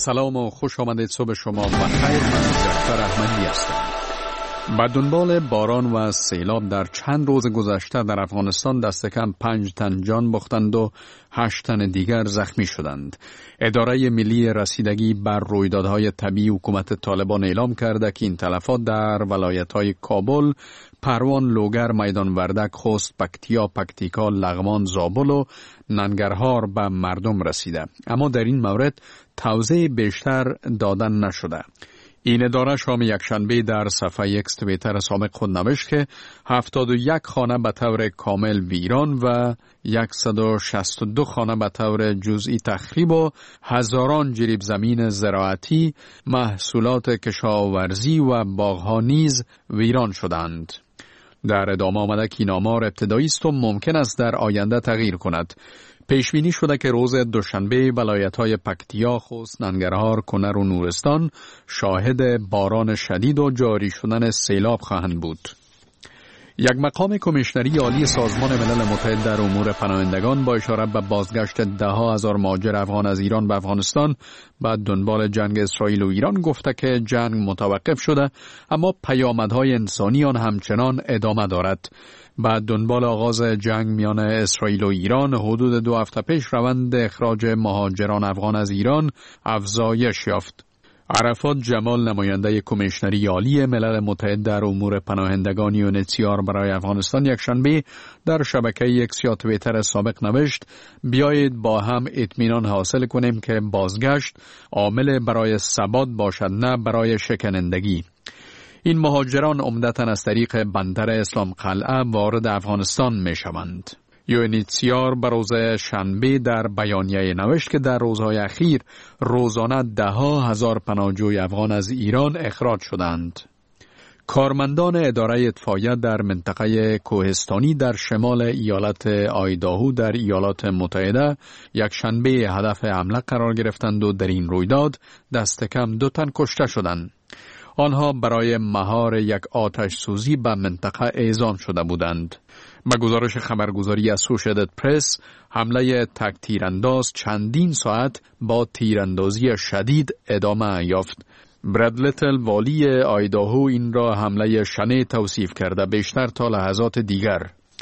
سلام و خوش آمدید. صبح شما بخیر. من جعفر احمدی هستم. با دنبال باران و سیلاب در چند روز گذشته در افغانستان دست کم 5 تن جان باختند و 8 تن دیگر زخمی شدند. اداره ملی رسیدگی بر رویدادهای طبیعی حکومت طالبان اعلام کرده که این تلفات در ولایت‌های کابل، پروان، لوگر، میدان وردک، خوست، پکتیا، پکتیکا، لغمان، زابل و ننگرهار به مردم رسیده. اما در این مورد توضیح بیشتر دادن نشده. این اداره شام یکشنبه در صفحه یک توییتر سابق خود نوشت که 71 خانه به طور کامل ویران و 162 خانه به طور جزئی تخریب و هزاران جریب زمین زراعتی، محصولات کشاورزی و باغ‌ها نیز ویران شدند. در ادامه آمده که این آمار ابتدایی است و ممکن است در آینده تغییر کند. پیش بینی شده که روز دوشنبه ولایت‌های پکتیا، خوست، ننگرهار، کنر و نورستان شاهد باران شدید و جاری شدن سیلاب خواهند بود. یک مقام کمیشنری عالی سازمان ملل متحد در امور پناهندگان با اشاره به بازگشت ده‌ها هزار مهاجر افغان از ایران به افغانستان بعد دنبال جنگ اسرائیل و ایران گفته که جنگ متوقف شده، اما پیامدهای انسانی آن همچنان ادامه دارد. بعد دنبال آغاز جنگ میان اسرائیل و ایران، حدود 2 هفته پیش روند اخراج مهاجران افغان از ایران افزایش یافت. عرفات جمال، نماینده کمیشنری عالی ملل متحد در امور پناهندگان UNHCR برای افغانستان، یکشنبه در شبکه ایکس یا توییتر سابق نوشت: بیایید با هم اطمینان حاصل کنیم که بازگشت عامل برای ثبات باشد، نه برای شکنندگی. این مهاجران عمدتاً از طریق بندر اسلام قلعه وارد افغانستان می شوند. UNHCR به روز شنبه در بیانیه نوشت که در روزهای اخیر روزانه 10,000 پناهجوی افغان از ایران اخراج شدند. کارمندان اداره اطفائیه در منطقه کوهستانی در شمال ایالت آیداهو در ایالات متحده یکشنبه هدف حمله قرار گرفتند و در این رویداد دست کم 2 تن کشته شدند. آنها برای مهار یک آتش سوزی به منطقه اعزام شده بودند. به گزارش خبرگزاری اسوشییتد پرس، حمله تک تیرانداز چندین ساعت با تیراندازی شدید ادامه یافت. براد لیتل، والی آیداهو، این را حمله شنیع توصیف کرده، بیشتر تا لحظات دیگر.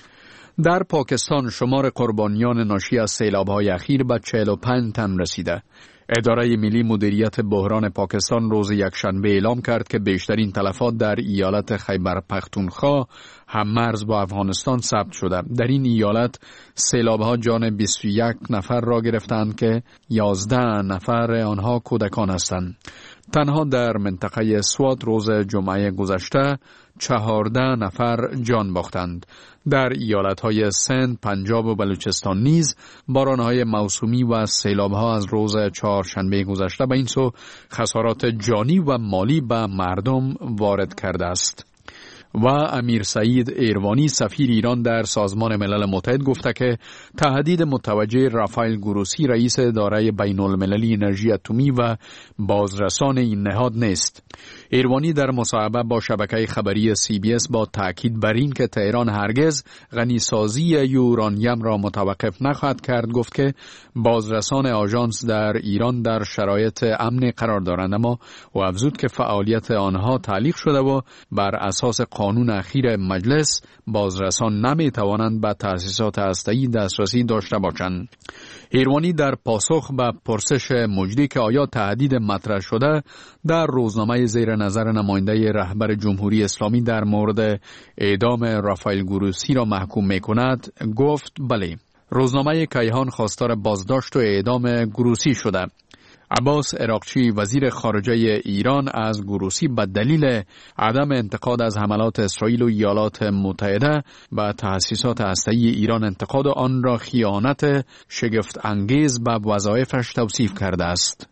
در پاکستان شمار قربانیان ناشی از سیلاب‌های اخیر به 45 تن رسیده. اداره ملی مدیریت بحران پاکستان روز یکشنبه اعلام کرد که بیشترین تلفات در ایالت خیبر پختونخوا هم مرز با افغانستان ثبت شده. در این ایالت سیلاب‌ها جان 21 نفر را گرفتند که 11 نفر آنها کودکان هستند. تنها در منطقه سوات روز جمعه گذشته 14 نفر جان باختند. در ایالت‌های سند، پنجاب و بلوچستان نیز باران‌های موسومی و سیلاب‌ها از روز چهارشنبه گذشته به این سو خسارات جانی و مالی به مردم وارد کرده است. و امیر سعید ایروانی، سفیر ایران در سازمان ملل متحد، گفته که تهدید متوجه رافائل گروسی، رئیس اداره بین المللی انرژی اتمی و بازرسان این نهاد نیست. ایروانی در مصاحبه با شبکه خبری CBS با تاکید بر این که تهران هرگز غنیسازی یورانیم را متوقف نخواهد کرد گفت که بازرسان آژانس در ایران در شرایط امن قرار دارند، اما او افزود که فعالیت آنها تعلیق شده و بر اساس قانون اخیر مجلس بازرسان نمی توانند به تأسیسات هسته‌ای دسترسی داشته باشند. ایروانی در پاسخ به پرسش مجری که آیا تهدید مطرح شده در روزنامه زیر نظر نماینده رهبر جمهوری اسلامی در مورد اعدام رافائل گروسی را محکوم می کند، گفت بله. روزنامه کیهان خواستار بازداشت و اعدام گروسی شده. عباس عراقچی، وزیر خارجه ایران، از گروسی به دلیل عدم انتقاد از حملات اسرائیل و ایالات متحده و تأسیسات هسته‌ای ایران انتقاد آن را خیانت شگفت انگیز به وظایفش توصیف کرده است.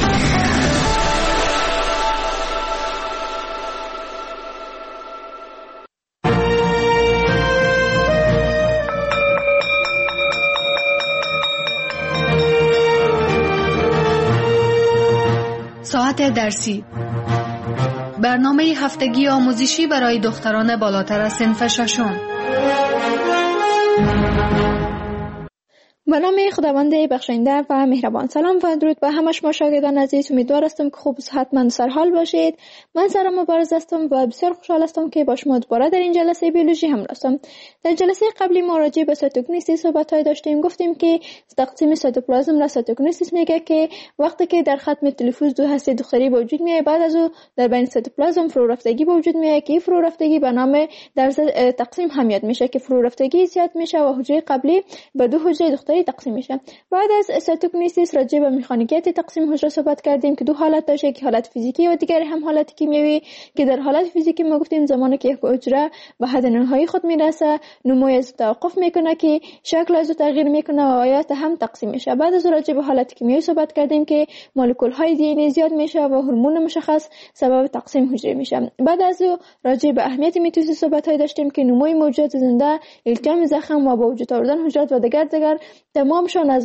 ساعت درسی، برنامه هفتگی آموزشی برای دختران بالاتر از صنف ششم. به نام خداوند بخشنده و مهربان. سلام و درود به همه شما شاگردان عزیز. امیدوار هستم که خوب و صحتمند و سرحال باشید. من سارا مبارز هستم و بسیار خوشحال هستم که با شما دوباره در این جلسه بیولوژی همراه هستم. در جلسه قبلی ما راجع به سایتوکینیسیس صحبت‌های داشتیم. گفتیم که تقسیم سایتوپلازم را سایتوکینیسیس میگه که وقتی که در ختم تلفوز دو هسته دختری به وجود میاد، بعد از او در بین سایتوپلازم فرو رفتگی به وجود میاد که فرو رفتگی به نام در تقسیم هم یاد میشه که فرو رفتگی زیاد میشه و حجره قبلی به دو حجره دختری تقسیم میشه. بعد از سایتوکینیسیس راجع به مکانیکیت تقسیم حجره صحبت کردیم که دو حالت داشته، که حالت فیزیکی و دیگر هم حالت کیمیایی، که در حالت فیزیکی ما گفتیم زمانی که حجره به حد نهایی خود میرسه نمو از توقف میکنه که شکل از تغییر میکنه و آیات هم تقسیم میشه. بعد از راجع به حالت کیمیایی صحبت کردیم که مولکول های دی ان ای زیاد میشه و هورمون مشخص سبب تقسیم حجره میشه. بعد از راجع به اهمیت میتوسیس صحبت های داشتیم که نموی موجودات زنده، التیام زخم و با وجود آوردن حجرات و دیگر تمامشان از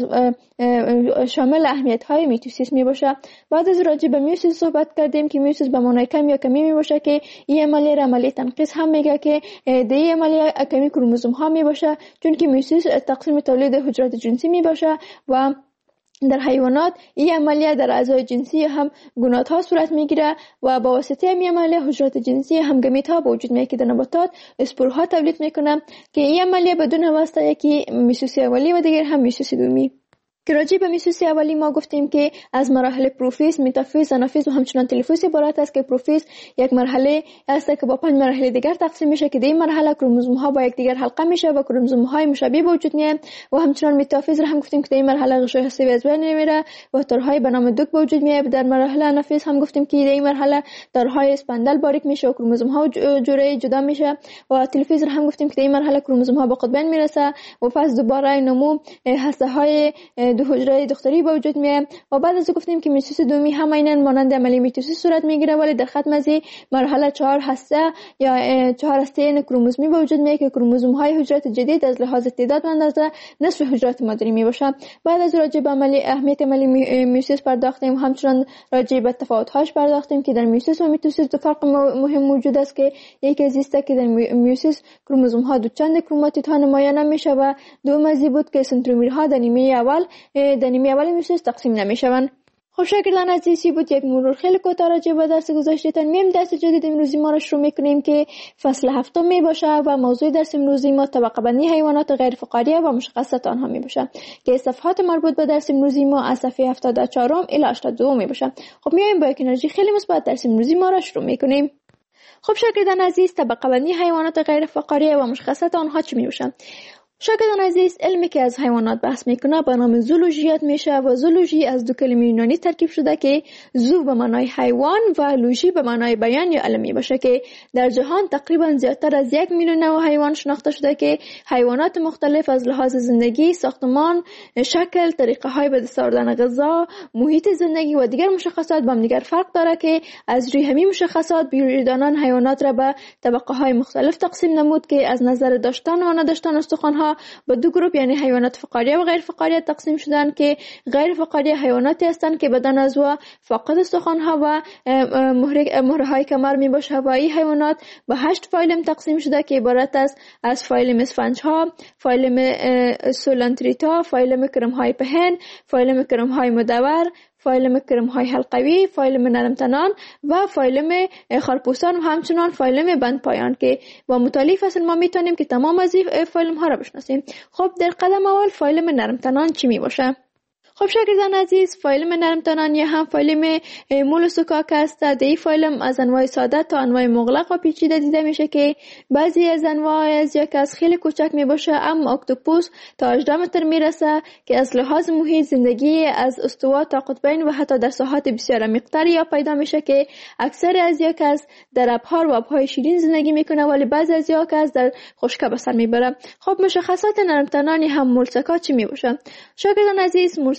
شامل اهمیت های میتوسیس می باشه. بعد از راجع به میوسیس صحبت کردیم که میوسیس به معنای کم یا کمی می باشه که این عملیه تنقیص هم میگه که این عملیه کمی کروموزوم ها می باشه، چون که میوسیس تقسیم تولید حجرات جنسی می باشه و در حیوانات این عملیه در اعضای جنسی هم گونات ها صورت میگیره و با واسطه این عملیه حجرات جنسی هم گمیت ها به وجود میاد که در نباتات اسپورها تولید میکنه که این عملیه بدون واسطه یکی میوسیس اولی و دیگر هم میوسیس دومی. که راجع به میوسیس اولی ما گفتیم که از مراحل پروفیز، متافیز، آنافیز و همچنان تلفوز عبارت است که پروفیز یک مرحله است که با 5 مرحله دیگر تقسیم میشه که در این مرحله کروموزوم ها با یکدیگر حلقه میشه و کروموزوم های مشابه به وجود میاد و همچنان متافیز را هم گفتیم که در این مرحله غشای هسته‌ای از بین میره و تارهای به نام دوک به وجود میاد. در مرحله آنافیز هم گفتیم که در این مرحله تارهای اسپندل باریک میشه و کروموزوم ها جوره جدا میشه و تلفوز را هم گفتیم که در این مرحله کروموزوم ها به قطبین میرسه و پس دوباره نمو هسته های دو حجره دختری به وجود میاد و بعد از گفتیم که میوسیس دومی هم عیناً مانند عملیه میتوسیس صورت میگیره، ولی در ختم از مرحله 4 هسته یا 4 هسته کروموزومی به وجود میاد که کروموزوم های حجرات جدید از لحاظ تعداد و اندازه نصف حجرات مادری میباشه. بعد از راجع به اهمیت عملیه میوسیس پرداختیم و همچنان راجع به تفاوت هاش پرداختیم که در میوسیس و میتوسیس دو فرق مهم موجود است که یکی از است که در میوسیس کروموزوم ها دو چند کروماتید ها نمایان نمیشه و دوم از بود که سنترومرها در نیمه اول میوسیس تقسیم نمیشوند. خب شاگردان عزیزی بود یک مرور خیلی کوتاه راجع به درس گذشتهتان. میم درس جدید امروزی ما را شروع میکنیم که فصل 7 می باشه و موضوع درس امروزی ما طبقه بندی حیوانات غیر فقاریه و مشخصات آنها می باشه که صفحات مربوط به درس امروزی ما از صفحه 74 الی 82 می باشه. خب میایم با یک انرژی خیلی مثبت درس امروزی ما را شروع میکنیم. خب شاگردان عزیز، طبقه بندی حیوانات غیر فقاریه و مشخصات آنها چی می باشه؟ شاگردان عزیز، علمی که از حیوانات بحث میکنه به نام زولوژی یاد میشه و زولوژی از دو کلمه یونانی ترکیب شده که زو به معنای حیوان و لوژی به معنای بیان یا علم باشه که در جهان تقریبا زیادتر از 1 میلیون نوع حیوان شناخته شده که حیوانات مختلف از لحاظ زندگی، ساختمان، شکل، طریقه های به دست آوردن غذا، محیط زندگی و دیگر مشخصات با هم دیگر فرق داره که از روی همین مشخصات بیولوژیدانان حیوانات را به طبقه های مختلف تقسیم نمود که از نظر داشتن و نداشتن استخوان به دو گروه یعنی حیوانات فقاریه و غیر فقاریه تقسیم شدن که غیر فقاریه حیواناتی هستند که بدن از و فاقد استخوان ها و مهره های کمر می باشه و این حیوانات به 8 فایلم تقسیم شده که عبارت است از فایلم اسفنج ها، فایلم سولانتریتا، فایلم کرم های پهن، فایلم کرم های مدور، فایلم کرم های حلقوی، فایلم نرمتنان و فایلم خارپوستان و همچنان فایلم بند پایان که با مطالعه فصل ما میتونیم که تمام از این فایلم ها را بشناسیم. خب در قدم اول فایلم نرمتنان چی می باشه؟ خب شاگردان عزیز، فایلم نرمتنان یا هم فایلم مولوسوکاک است. در این فایلم از انواع ساده تا انواع مغلق و پیچیده دیده میشه که بعضی از انواع از یک از خیلی کوچک می باشه، اما اکتوپوس تا 18 متر میرسه که از لحاظ محیط زندگی از استوا تا قطبین و حتی در ساحات بسیار عمیق‌تر یا پیدا میشه که اکثر از یک از در ابحار و آبهای شیرین زندگی میکنه ولی بعضی از یک از در خشکی به سر میبره. خب مشخصات نرمتنان هم مولسکا چی می باشه؟ شاگردان عزیز،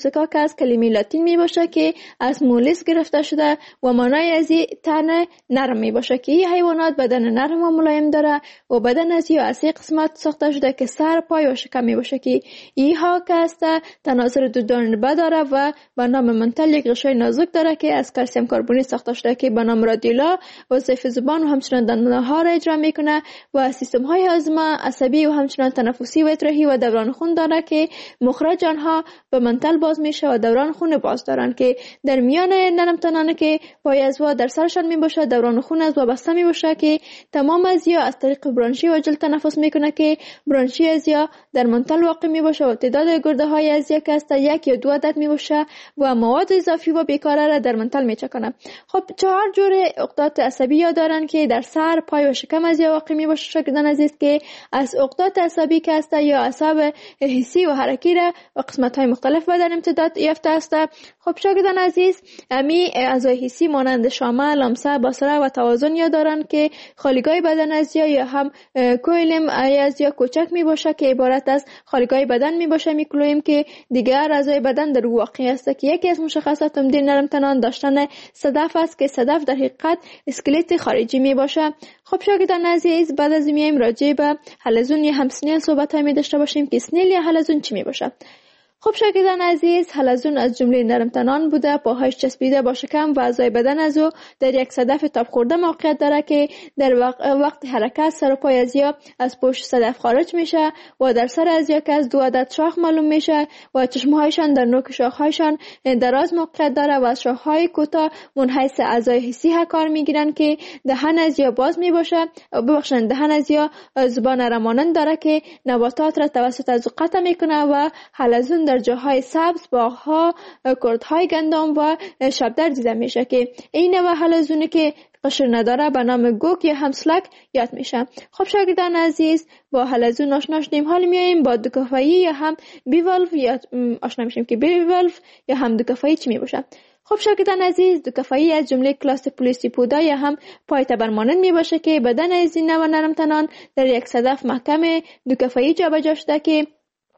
موسیقا که از کلمه لاتین می باشه که از مولیس گرفته شده و معنای از این تن نرم می باشه که این حیوانات بدن نرم و ملایم داره و بدن از این از قسمت ساخته شده که سر، پای و شکم می باشه که اینها که است تناظر دو جانبه داره و به نام منتل یک غشای نازک داره که از کلسیم کربونیت ساخته شده که به نام رادیولا وظیفه زبان و همچنان دندانها را اجرا میکنه و سیستم های هاضمه، عصبی و همچنان تنفسی و اطراحی و دوران خون داره که مخرج آنها به منتل باز میشه و دوران خون باز دارن که در میان نرمتنان که پای ازوا در سرشان می باشه دوران خون از وابسته می باشه که تمام ازیا از طریق برانشی و جلد تنفس میکنه که برانشی ازیا در منتل واقع می باشه و تعداد گرده های ازیا که است 1 یا 2 عدد می باشه و مواد اضافی و بیکاره را در منتل می چکنه. خب 4 جور عقدات عصبی ها دارن که در سر، پای و شکم ازیا واقع می باشه شاگردان عزیز که از عقدات عصبی که است یا اعصاب حسی و حرکی را و قسمت های مختلف بدن امتداد یافته است. خب شاگردان عزیز امی اعضای حسی مانند شامه، لمسه، بصره و توازن یا دارن که خالیگاه بدن ازیا یا هم کویلم ازیا کوچک می باشه که عبارت از خالیگاه بدن می باشه میکلویم که دیگر اعضای بدن در واقع است که یکی از مشخصات عمده نرمتنان داشتن صدف است که صدف در حقیقت اسکلت خارجی می باشه. خب شاگردان عزیز بعد از میایم راجع به حلزون یا هم سنیل صحبت می داشته باشیم که سنیل یا حلزون چی می باشه. خب شاگردان عزیز حلزون از جمله نرمتنان بوده، پاهایش چسبیده با شکم و اعضای بدن از او در یک صدف تاب خورده موقعیت داره که در وقت حرکت سر و پای ازیا از پشت صدف خارج میشه و در سر ازیا که از 2 عدد شاخ معلوم میشه و چشمهایشان در نوک شاخهایشان دراز موقعیت داره و از شاخهای کوتاه منحیث اعضای حسی کار میگیرن که دهن ازیا باز میباشه. ببخشید دهن ازیا زبان رمانند داره که نباتات را توسط از قطع میکنه و حلزون در جاهای سبز، باغ‌ها، کردهای گندم و شبدر دیده میشه که این نوع حلزونی که قشر نداره به نام گوک یا هم سلک یاد میشه. خب شاگردان عزیز با حلزون آشنا شدیم، حالا میایم با دوکافایی یا هم بیوالف یا آشنا میشیم که بیوالف یا هم دوکافایی چی میباشه. خب شاگردان عزیز دوکافایی از جمله کلاس پولیسیپودا یا هم پای تبرمانند می باشه که بدن از این نوع نرمتنان در یک صدف محکم دوکافایی جابجا شده که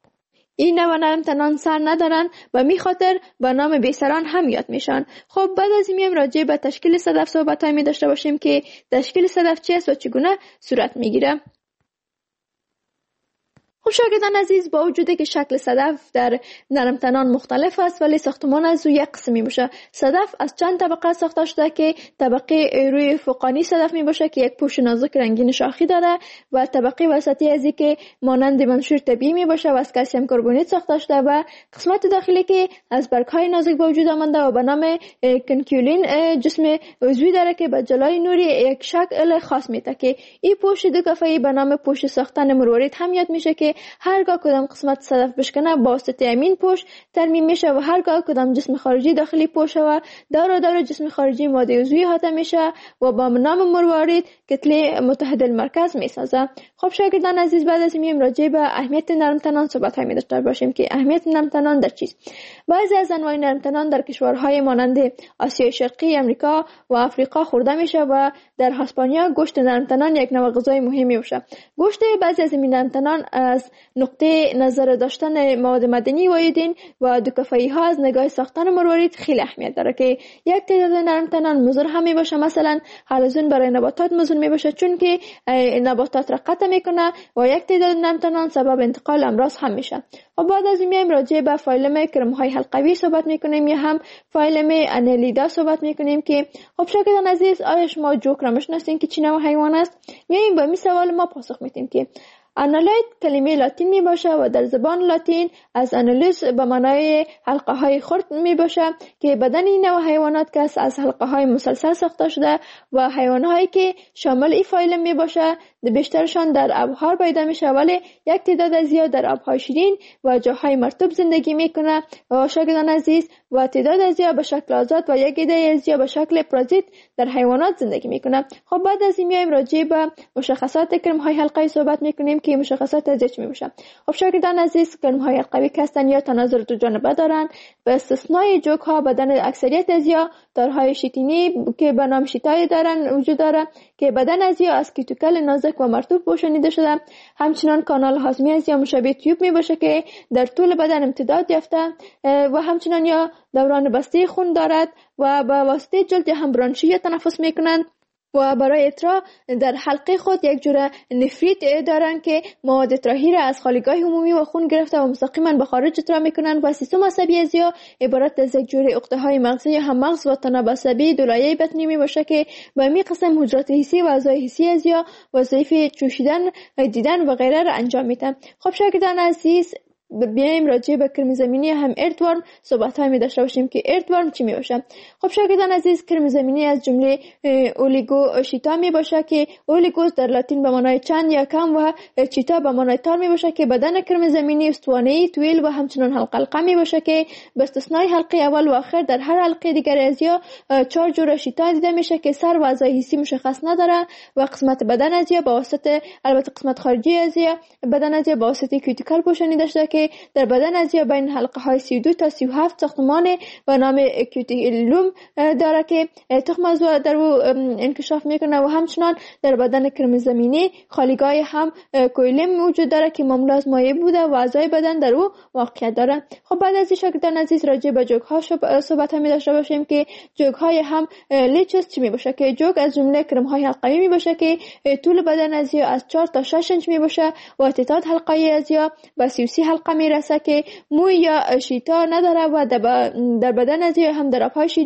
این نوع نرمتنان سر ندارن و می خاطر به نام بیسران هم یاد میشن. خب بعد از این راجع به تشکیل صدف صحبت می داشته باشیم که تشکیل صدف چی است و چگونه صورت میگیره. خب شاگردان عزیز با وجودی که شکل صدف در نرمتنان مختلف است ولی ساختمان از او یک قسمی باشه. صدف از چند طبقه ساخته شده که طبقه روی فوقانی صدف می باشه که یک پوست نازک رنگین شاخی داره و طبقه وسطی ازی که مانند منشور طبیعی می باشه و از کلسیم کربونیت ساخته شده و قسمت داخلی که از برگ‌های نازک به وجود آمده و به نام کنکیولین جسم عضوی داره که به جلای نوری یک شکل خاص میده که این پوست دوکافایی به نام پوست ساختن مروارید هم یاد میشه که هرگاه کدام قسمت صدف بشکنه با واسطه امین پوست ترمیم میشه و هرگاه کدام جسم خارجی داخلی پوست و دور جسم خارجی ماده عضوی احاطه میشه و با نام مروارید کتله متحد المرکز میسازه. خب شاگردان عزیز بعد از این راجع به اهمیت نرمتنان صحبت می داشته باشیم که اهمیت نرمتنان در چیست. بعضی از انواع نرمتنان در کشورهای مانند آسیای شرقی، امریکا و آفریقا خورده میشه و در اسپانیا گوشت نرمتنان یک نوع غذای مهمی باشه. گوشت بعضی از این نرمتنان از نقطه نظر داشتن مواد معدنی و ایودین و دوکافایی ها از نگاه ساختن مروارید خیلی اهمیت داره که یک تعداد نرمتنان مضر هم می باشه. مثلا حلزون برای نباتات مضر می باشه چون که نباتات را قطع میکنه و یک تعداد نرمتنان سبب انتقال امراض هم میشه. و بعد از این میایم راجع به فایلم کرم های حلقوی صحبت میکنیم یا هم فایلم انالیدا صحبت میکنیم که خب شاگردان عزیز آیا شما جوک را میشناسین که چی نوع حیوان است؟ میایم با این سوال ما پاسخ میدیم که انالیت کلمه لاتین می باشه و در زبان لاتین از انالیس به معنای حلقه های خرد می باشه که بدن این نوع حیوانات که از حلقه های مسلسل ساخته شده و حیوان هایی که شامل این فایلم می باشه بیشترشان در آبها پیدا میشه ولی یک تعداد زیاد در آبهای شیرین و جاهای مرطوب زندگی میکنه و شاگردان عزیز و تعداد زیاد به شکل آزاد و یک عده زیاد به شکل پرازیت در حیوانات زندگی میکنه. خب بعد از این میایم راجع به مشخصات کرم های حلقوی صحبت میکنیم که مشخصات از چی میشه. خب شاگردان عزیز کرم های حلقوی هستن یا تناظر دو جانبه دارن به استثنای جوک ها بدن اکثریت از یا دارهای شیتینی که به نام شیتای دارن وجود داره که بدن از یا از کیتوکل نازک و مرطوب پوشانیده شده. همچنان کانال هاضمه از یا مشابه تیوب می باشه که در طول بدن امتداد یافته و همچنان یا دوران بسته خون دارد و با واسطه جلد هم برانشی تنفس می کنند و برای اترا در حلقه خود یک جور نفریت دارند که مواد اطراحی را از خالیگاه عمومی و خون گرفته و مستقیما به خارج اترا میکنند و سیستم عصبی از یا عبارت از یک جور عقده های مغزی یا هم مغز و تناب عصبی دو لایه بطنی می باشه که به می قسم حجرات حسی و اعضای حسی از یا وظایف چوشیدن، دیدن و غیره را انجام میدن. خب شاگردان عزیز، بیایم راجع به کرم زمینی هم اردورم صحبت های می داشته باشیم که اردورم چی می باشه. خب شاگردان عزیز، کرم زمینی از جمله اولیگو شیتا می باشه که اولیگوس در لاتین به معنای چند یا کم و چیتا به معنای تار می باشه که بدن کرم زمینی استوانه‌ای طویل و همچنان حلقه می باشه که به استثنای حلقه اول و آخر در هر حلقه دیگر از یا 4 جور شیتا دیده میشه که سر و اعضای حسی مشخص نداره و قسمت بدن از یا با واسطه البته قسمت خارجی از یا بدن از یا با واسطه کیوتیکل پوشانیده شده که در بدن از یا بین حلقه های 32 تا 37 ساختمان و نام کیوتیلوم داره که تخم از در او انکشاف میکنه و همچنان در بدن کرم زمینی خالیگاه هم کویلم موجود داره که مملو از مایع بوده و اعضای بدن در او واقعیت داره. خب بعد از شاگردان عزیز راجع به جوک ها صحبت می داشته باشیم که جوک های هم لیچس چی می باشه که جوک از جمله کرم های حلقوی می باشه که طول بدن از یا از 4 تا 6 انچ می باشه و تعداد حلقه از یا به 33 حلقه می رسه که موی یا شیتا نداره و در بدن از یا هم در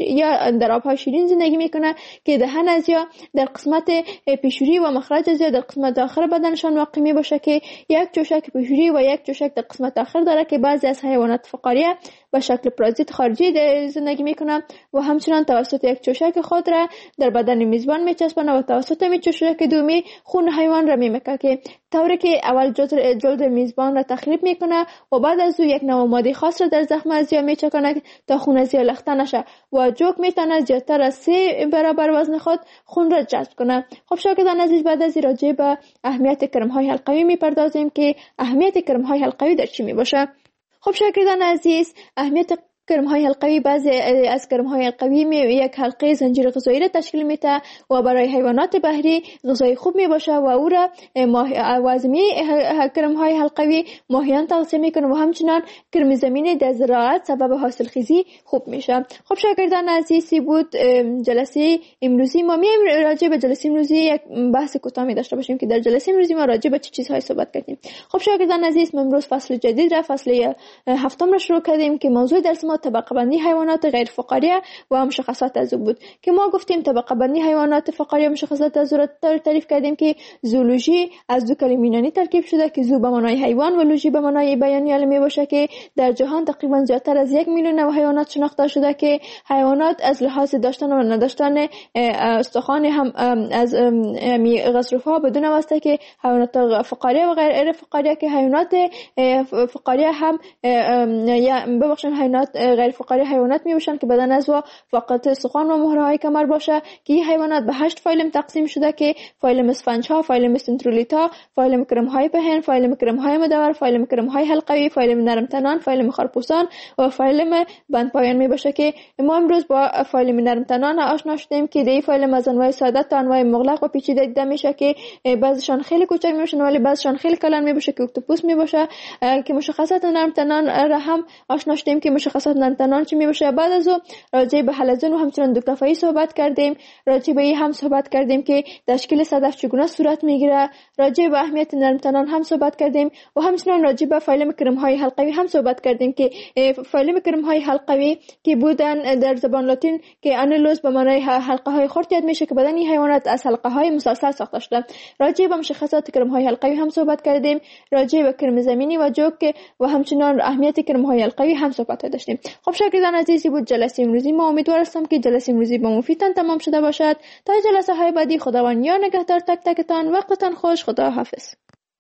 آبهای شیرین زندگی میکنه که دهن از یا در قسمت پیشوری و مخرج از یا در قسمت آخر بدنشان واقع می باشه که یک چوشک پیشوری و یک چوشک در قسمت آخر داره که بعضی از حیوانات فقاریه به شکل پرازیت خارجی زندگی میکنه و همچنان توسط یک چوشک خود را در بدن میزبان میچسبانه و توسط می چوشک دومی خون حیوان را میمکه که طوری که اول جلد میزبان را تخریب میکنه و بعد از او یک نوع ماده خاص را در زخم از یا میچکنه تا خون از یا لخته نشه و جوک میتونه زیادتر از 3 برابر وزن خود خون را جذب کنه. خب شاگردان عزیز، بعد از راجع به اهمیت کرم های حلقوی میپردازیم که اهمیت کرم های حلقوی در چی میباشه. خب شاگردان عزیز، اهمیت کرم های حلقوی، بعضی از کرم های حلقوی یک حلقه زنجیر غذایی را تشکیل میده و برای حیوانات بحری غذای خوب می باشه و او را وازمی کرم های حلقوی ماهیان تغذیه میکنه و همچنان کرم زمینی در زراعت سبب حاصل خیزی خوب میشه. خب شاگردان عزیزی بود جلسه امروزی. ما میایم راجع به جلسه امروزی یک بحث کوتاه می داشته باشیم که در جلسه امروزی ما راجع به چه چیزهای صحبت کردیم. خب شاگردان عزیز، ما امروز فصل جدید را فصل 7 را شروع کردیم که موضوع درس ما طبقه بندی حیوانات غیر فقاریه و مشخصات از او بود که ما گفتیم طبقه بندی حیوانات فقاریه مشخصات از او را تعریف کردیم که زولوژی از دو کلمه یونانی ترکیب شده که زو به معنای حیوان و لوژی به معنای بیانی علمی باشه که در جهان تقریبا زیادتر از 1 میلیون نوع حیوانات شناخته شده که حیوانات از لحاظ داشتن و نداشتن استخوان هم از غضروفها بدون واسطه که حیوانات فقاریه و غیر فقاریه که حیوانات فقاریه هم یا ببخشید حیوانات غیر فقاری حیوانات میباشن که بدن از و فقط استخوان و مهره‌های کمر باشه که این حیوانات به 8 فایلم تقسیم شده که فایلم اسفنج‌ها، فایلم سنترولیتا، فایلم کرم‌های پهن، فایلم کرم‌های مدور، فایلم کرم‌های حلقوی، فایلم نرم تنان، فایلم خرپوسان و فایلم بندپایان میباشه که ما امروز با فایلم نرم تنان آشنا شدیم که دی فایلم از انواع ساده تا انواع مغلق و پیچیده دیده میشه که بعضیشان خیلی کوچک میباشن ولی بعضیشان خیلی کلان میباشه که اکتوپوس میباشه که مشخصات نرم تنان را هم آشنا شدیم که مشخصات نرم تنان چی میباشه. بعد از او راجع به حلزون و همچنان دوکتافایی صحبت کردیم، راجع به این هم صحبت کردیم که تشکیل صدف چگونه صورت میگیره، راجع به اهمیت نرم تنان هم صحبت کردیم و همچنان راجع به فایلم کرم‌های حلقوی هم صحبت کردیم که فایلم کرم‌های حلقوی که بودن در زبان لاتین که انیلوس به معنای حلقه‌های خرد یاد میشه که بدن این حیوانات از حلقه‌های مسلسل ساخته شده. راجع به مشخصات کرم‌های حلقوی هم صحبت کردیم، راجع به کرم زمینی و جوک و همچنان اهمیت کرم‌های حلقوی هم صحبت داشتیم. خب شاگردان عزیزی بود جلسه امروزی. ما امیدوار هستم که جلسه امروزی با مفیدتان تمام شده باشد. تا جلسه های بعدی خداوند یا نگهدار تک تکتان. وقتتان خوش. خدا حافظ.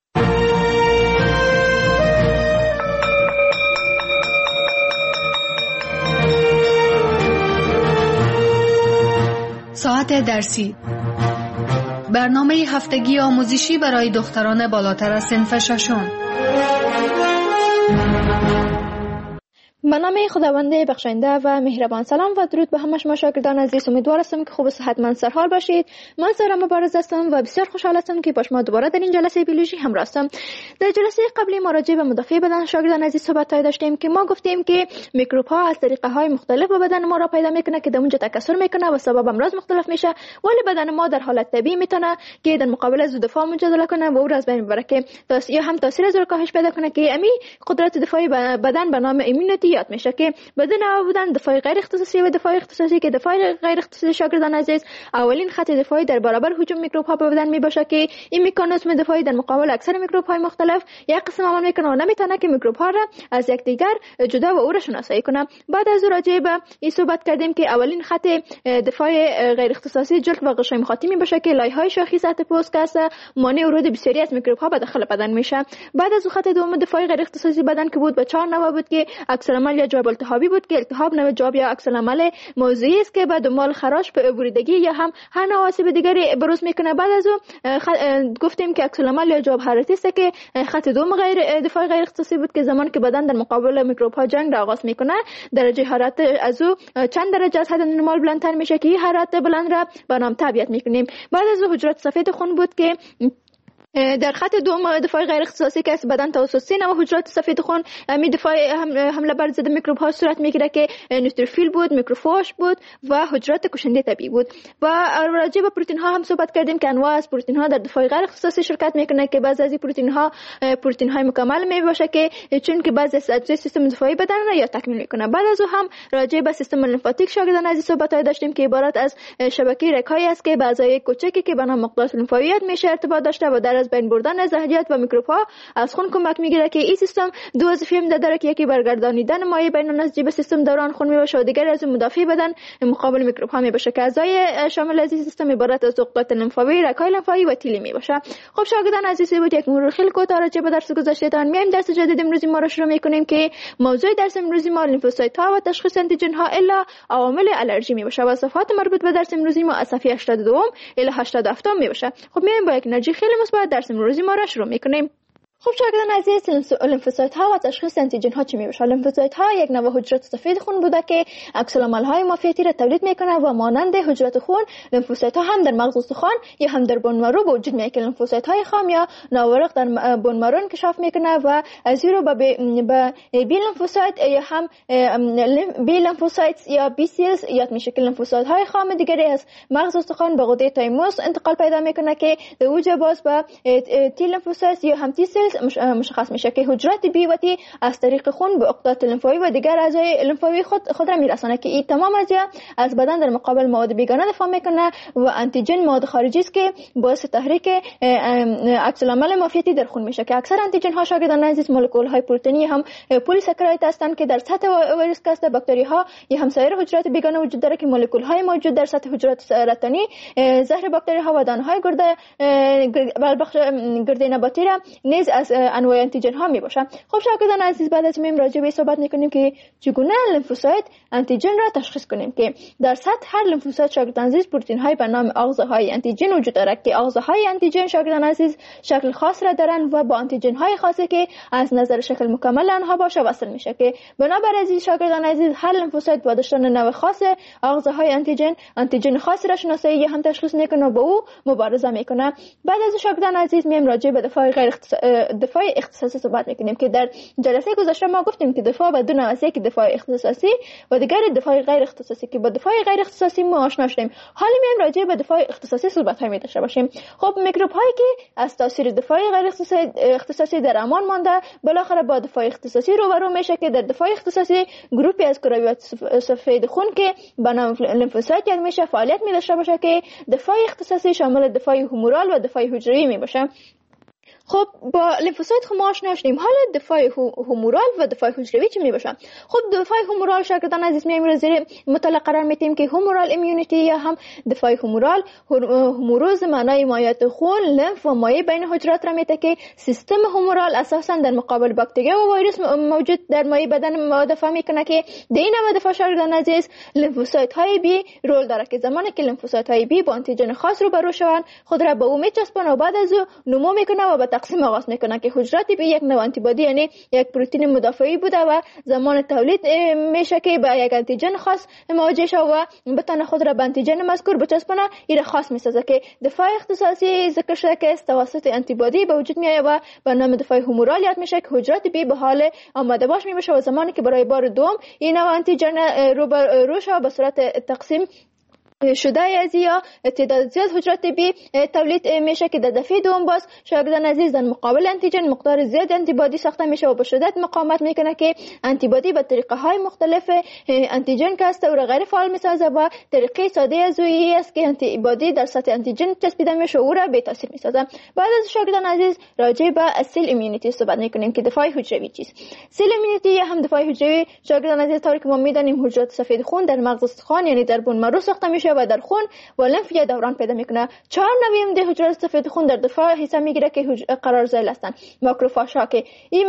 ساعت درسی، برنامه هفتگی آموزشی برای دختران بالاتر از صنف 6. به نام خداوند بخشنده و مهربان. سلام و درود به همه شما شاگردان عزیز. امیدوار هستم که خوب و صحتمند سرحال باشید. من سارا مبارز هستم و بسیار خوشحال هستم که با شما دوباره در این جلسه بیولوژی همراه هستم. در جلسه قبلی ما راجع به مدافع بدن شاگردان عزیز صحبت داشتیم که ما گفتیم که میکروب ها از طریقه های مختلف به بدن ما را پیدا میکنه که در اونجا تکثر میکنه و سبب امراض مختلف میشه، ولی بدن ما در حالت طبیعی میتونه که در مقابل از دفاع مجادله کنه و او را از بین ببره که یا هم تاثیر از کاهش پیدا کنه که امی قدرت دفاعی بدن به نام ایمونیتی یاد میشه که بدون بودن دفاع غیر اختصاصی و دفاع اختصاصی که دفاع غیر اختصاصی شاگردان عزیز اولین خط دفاعی در برابر هجوم میکروب ها به بدن میباشه که این مکانیزم دفاعی در مقابل اکثر میکروب های مختلف یک قسم عمل میکنه و نمیتونه که میکروب ها را از یکدیگر جدا و او را شناسایی کنه. بعد از راجع به این صحبت کردیم که اولین خط دفاع غیر اختصاصی جلد و غشای مخاطی میباشه که لایه های شاخی سطح پوست که مانع ورود بسیاری از میکروب ها به داخل بدن میشه. بعد از خط دوم دفاع غیر اختصاصی بدن که بود به 4 نوع بود که اکثر عمل یا جواب التهابی بود که التهاب نوع جواب یا عکس العمل موضعی است که به دنبال خراش به بریدگی یا هم هر نوع آسیب دیگری بروز میکنه. بعد از گفتیم که عکس العمل یا جواب حرارتی است که خط دوم دفاع غیر اختصاصی بود که زمانی که بدن در مقابل میکروب ها جنگ را آغاز میکنه درجه حرارت از او چند درجه از حد نرمال بلندتر میشه که این حرارت بلند را به نام تبعیت میکنیم. بعد از حجرات سفید خون بود که در خط دوم دفاع غیر اختصاصی که از بدن توسط 3 نوع حجرات سفید خون می دفاع حمله بر ضد میکروب ها صورت میگیره که نوتروفیل بود، میکروفاژ بود و حجرات کشنده طبیعی بود. و راجع به پروتئین ها هم صحبت کردیم که انواع از پروتئین ها در دفاع غیر اختصاصی شرکت میکنه که بعضی از این پروتئین های مکمل می باشه که چون که بعضی از اجزای سیستم دفاعی بدن را یا تکمیل میکنه. بعد از او هم راجع به سیستم لیمفاتیک شاگردان عزیز صحبت داشتیم که عبارت از شبکه رگ‌هایی است که بعضی کوچکی که به نام مقدار لیمفاویت میشه ارتباط داشته و در از بین بردن زهریات و میکروب ها از خون کمک میگیره که این سیستم دو وظیفه داره که یکی برگردانیدن مایع بین نسجی به سیستم دوران خون میباشه و دیگر از مدافع بدن مقابل میکروب ها میباشه که اعضای شامل از این سیستم عبارت از عقدات لیمفاوی، رگ‌های لیمفاوی و تیلی میباشه. خب شاگردان عزیز بود یک مرور خیلی کوتاه راجع به درس گذشتهتان میایم درس جدید امروزی ما رو شروع میکنیم که موضوع درس امروزی ما لیمفوسایت ها و تشخیص آنتیژن ها الا عوامل آلرژی میباشه و صفحات مربوط به درس امروزی ما از صفحه 82 الی 87 میباشه. خب میایم با یک انرژی خیلی مثبت درس امروزی ما را شروع میکنیم. خب شاگردان عزیز لیمفوسایت ها و تشخیص آنتیژن ها چی میباشه؟ لیمفوسایت ها یک نوع حجرات سفید خون بوده که عکس العمل های مافیتی را تولید میکنه و مانند حجرات خون لیمفوسایت ها هم در مغز استخوان یا هم در بون مرو به وجود میاد که لیمفوسایت های خام یا ناورق در بون مرو انکشاف میکنه و از این رو به بی لیمفوسایت یا هم بی لیمفوسایت یا بی سیلز یاد میشه که لیمفوسایت های خام دیگری از مغز استخوان به غده تایموس انتقال پیدا میکنه که در اوج باز به تی لیمفوسایت یا هم تی سیلز مشخص میشه که حجرات بی و تی از طریق خون به عقدات لیمفاوی و دیگر اعضای لیمفاوی خود را میرسانه که این تمام اجزا از بدن در مقابل مواد بیگانه دفاع میکنه و آنتیژن مواد خارجی است که باعث تحریک عکس العمل مافیتی در خون میشه که اکثر آنتیژن ها شاگردان عزیز مولکول های پروتئینی هم پلی ساکاراید هستند که در سطح ویروس کاست باکتری ها یا هم سایر حجرات بیگانه وجود داره که مولکول های موجود در سطح حجرات سرطانی زهر باکتری ها و دانه های گرده نباتی را نیز از انواع آنتیژن ها میباشه. خب شاگردان عزیز بعد از این راجع به صحبت میکنیم که چگونه لیمفوسایت آنتیژن را تشخیص کنیم که در سطح هر لیمفوسایت شاگردان عزیز پروتئین های به نام آغازهای آنتیژن وجود داره که آغازهای آنتیژن شاگردان عزیز شکل خاص را دارن و با آنتیژن های خاصی که از نظر شکل مکمل آنها باشه وصل میشه که بنابر عزیز شاگردان عزیز هر لیمفوسایت با داشتن نوع خاص آغازهای آنتیژن خاصی را شناسایی یا هم تشخیص میکنه و با او مبارزه میکنه. بعد از شاگردان عزیز میایم راجع به دفاع اختصاصی صحبت میکنیم که در جلسه گذشته ما گفتیم که دفاع به دو نوع است، که دفاع اختصاصی و دیگر دفاع غیر اختصاصی که با دفاع غیر اختصاصی ما آشنا شدیم. حالا میایم راجع به دفاع اختصاصی صحبت های داشته باشیم. خب میکروب هایی که از تاثیر دفاع غیر اختصاصی در امان مانده بالاخره با دفاع اختصاصی روبرو میشه که در دفاع اختصاصی گروپی از کرویات سفید خون که به نام لیمفوسایت یاد میشه فعالیت می داشته باشه که دفاع اختصاصی شامل دفاع هومورال و دفاع حجروی می باشه. خب با لیمفوسایت خب ما آشنا شدیم. حالا دفاع هومورال و دفاع حجروی چی میباشه؟ خب دفاع هومورال شاگردان عزیز میایم زیر مطالعه قرار میدیم که هومورال ایمیونیتی یا هم دفاع هومورال هوموروز معنای مایعات خون، لمف و مایع بین حجرات را میده که سیستم هومورال اساسا در مقابل باکتریا و ویروس موجود در مایع بدن دفاع میکنه که در این نوع دفاع شاگردان عزیز لیمفوسایت های بی رول داره که زمانی که لیمفوسایت های بی با آنتیژن خاص روبرو شوند خود را به او میچسبونه و بعد از او نمو میکنه و تقسیم آغاز میکنه که حجرات بی یک نوع آنتیبادی یعنی یک پروتئین مدافعی بوده و زمان تولید میشه که با یک آنتیژن خاص مواجه شود و بتونه خود را به آنتیژن مذکور بچسبونه. این خاص میسازه که دفاع اختصاصی ذکر شده که توسط آنتیبادی به وجود میاد و به نام دفاع هومورال یاد میشه که حجرات بی به حال آماده باش میشه و زمانی که برای بار دوم این نوع آنتیژن روش به صورت تقسیم شده از یا تعداد زیاد حجرات بی تولید میشه که در دفعه دوم باز شاگردان عزیز در مقابل آنتیژن مقدار زیاد آنتیبادی ساخته میشه و به شدت مقاومت میکنه که آنتیبادی به طریقه های مختلف آنتیژن که است او را غیر فعال میسازه و طریقه ساده از اویی است که آنتیبادی در سطح آنتیژن چسبیده میشه و او را بی تاثیر میسازه. بعد از شاگردان عزیز راجع به سیل ایمیونیتی صحبت میکنیم که دفاع حجروی چیست. سیل ایمیونیتی یا هم دفاع حجروی شاگردان عزیز طوری که ما میدانیم حجرات سفید خون در مغز استخوان یعنی در بون مرو ساخته میشه و در خون و لنف یا دوران پیدا میکنه. 4 نوع ده حجرات سفید خون در دفاع حصه میگیره که قرار ذیل هستند. ماکروفاژها که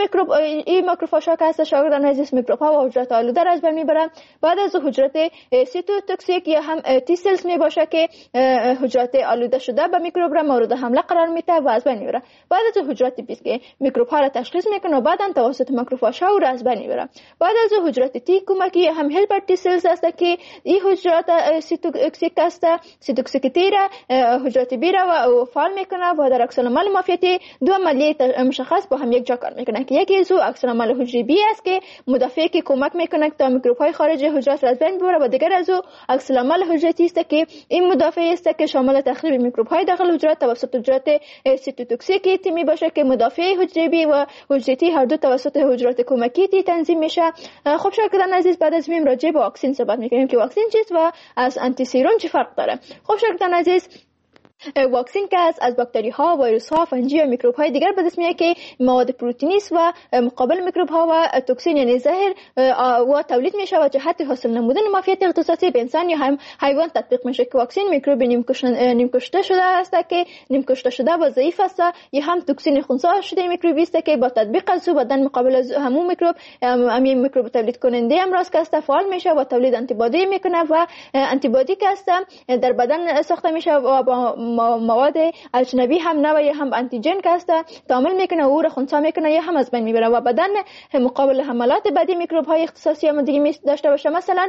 این ماکروفاژها که هست شاگردان عزیز میکروب ها و حجرات آلوده را از بین میبرن. بعد از حجرات سیتوتوکسیک یا هم تی سلز میباشه که حجرات آلوده شده به میکروب را مورد حمله قرار میده و از بین میبره. بعد از حجرات بیس که میکروب ها را تشخیص میکنه و بعدا توسط ماکروفاژها او را از بین میبره. بعد از حجرات تی کمکی هم هلپر تی سلز است که این حجرات سیتوتوکسیک است سیتوکسیکیتی را حجرات بی را و فعال میکنه و در عکس العمل مافیتی دو عملیه مشخص با هم یک جا کار میکنه که یکی از عکس العمل حجری بی است که مدافعی که کمک میکنه تا میکروب های خارجی حجرات را از بین ببره و دیگر از عکس العمل حجرتی است که این مدافعی است که شامل تخریب میکروب های داخل حجرات توسط حجرات سیتوتوکسیکی تی میباشه که مدافع حجری بی و حجرتی هر دو توسط حجرات کمکی تی تنظیم میشه. خب شاگردان عزیز بعد از میم راجع به واکسن صحبت میکنیم که واکسن چیست و از آنتی سیروم چه فرق داره. خب شاگردان عزیز واکسن که از باکتری ها، ویروس ها، فنجی و میکروب های دیگر به دست میاد که مواد پروتئینی است و مقابل میکروب ها و توکسین یعنی زهر و تولید میشه و جهت حاصل نمودن معافیت اختصاصی به انسان یا هم حیوان تطبیق میشه که واکسن میکروب نیم کشته شده است که نیم کشته شده و ضعیف است یا هم توکسین خنثی شده میکروبی است که با تطبیق از او بدن مقابل از همون میکروب همین میکروب تولید کننده امراض که است فعال میشه و تولید آنتیبادی میکنه و آنتیبادی که است در بدن ساخته میشه و با مواد اجنبی هم نه یا هم آنتیژن که است تعامل میکنه و او را خنثی میکنه یا هم از بین میبره و بدن مقابل حملات بعدی میکروب های اختصاصی هم دیگه داشته باشه. مثلا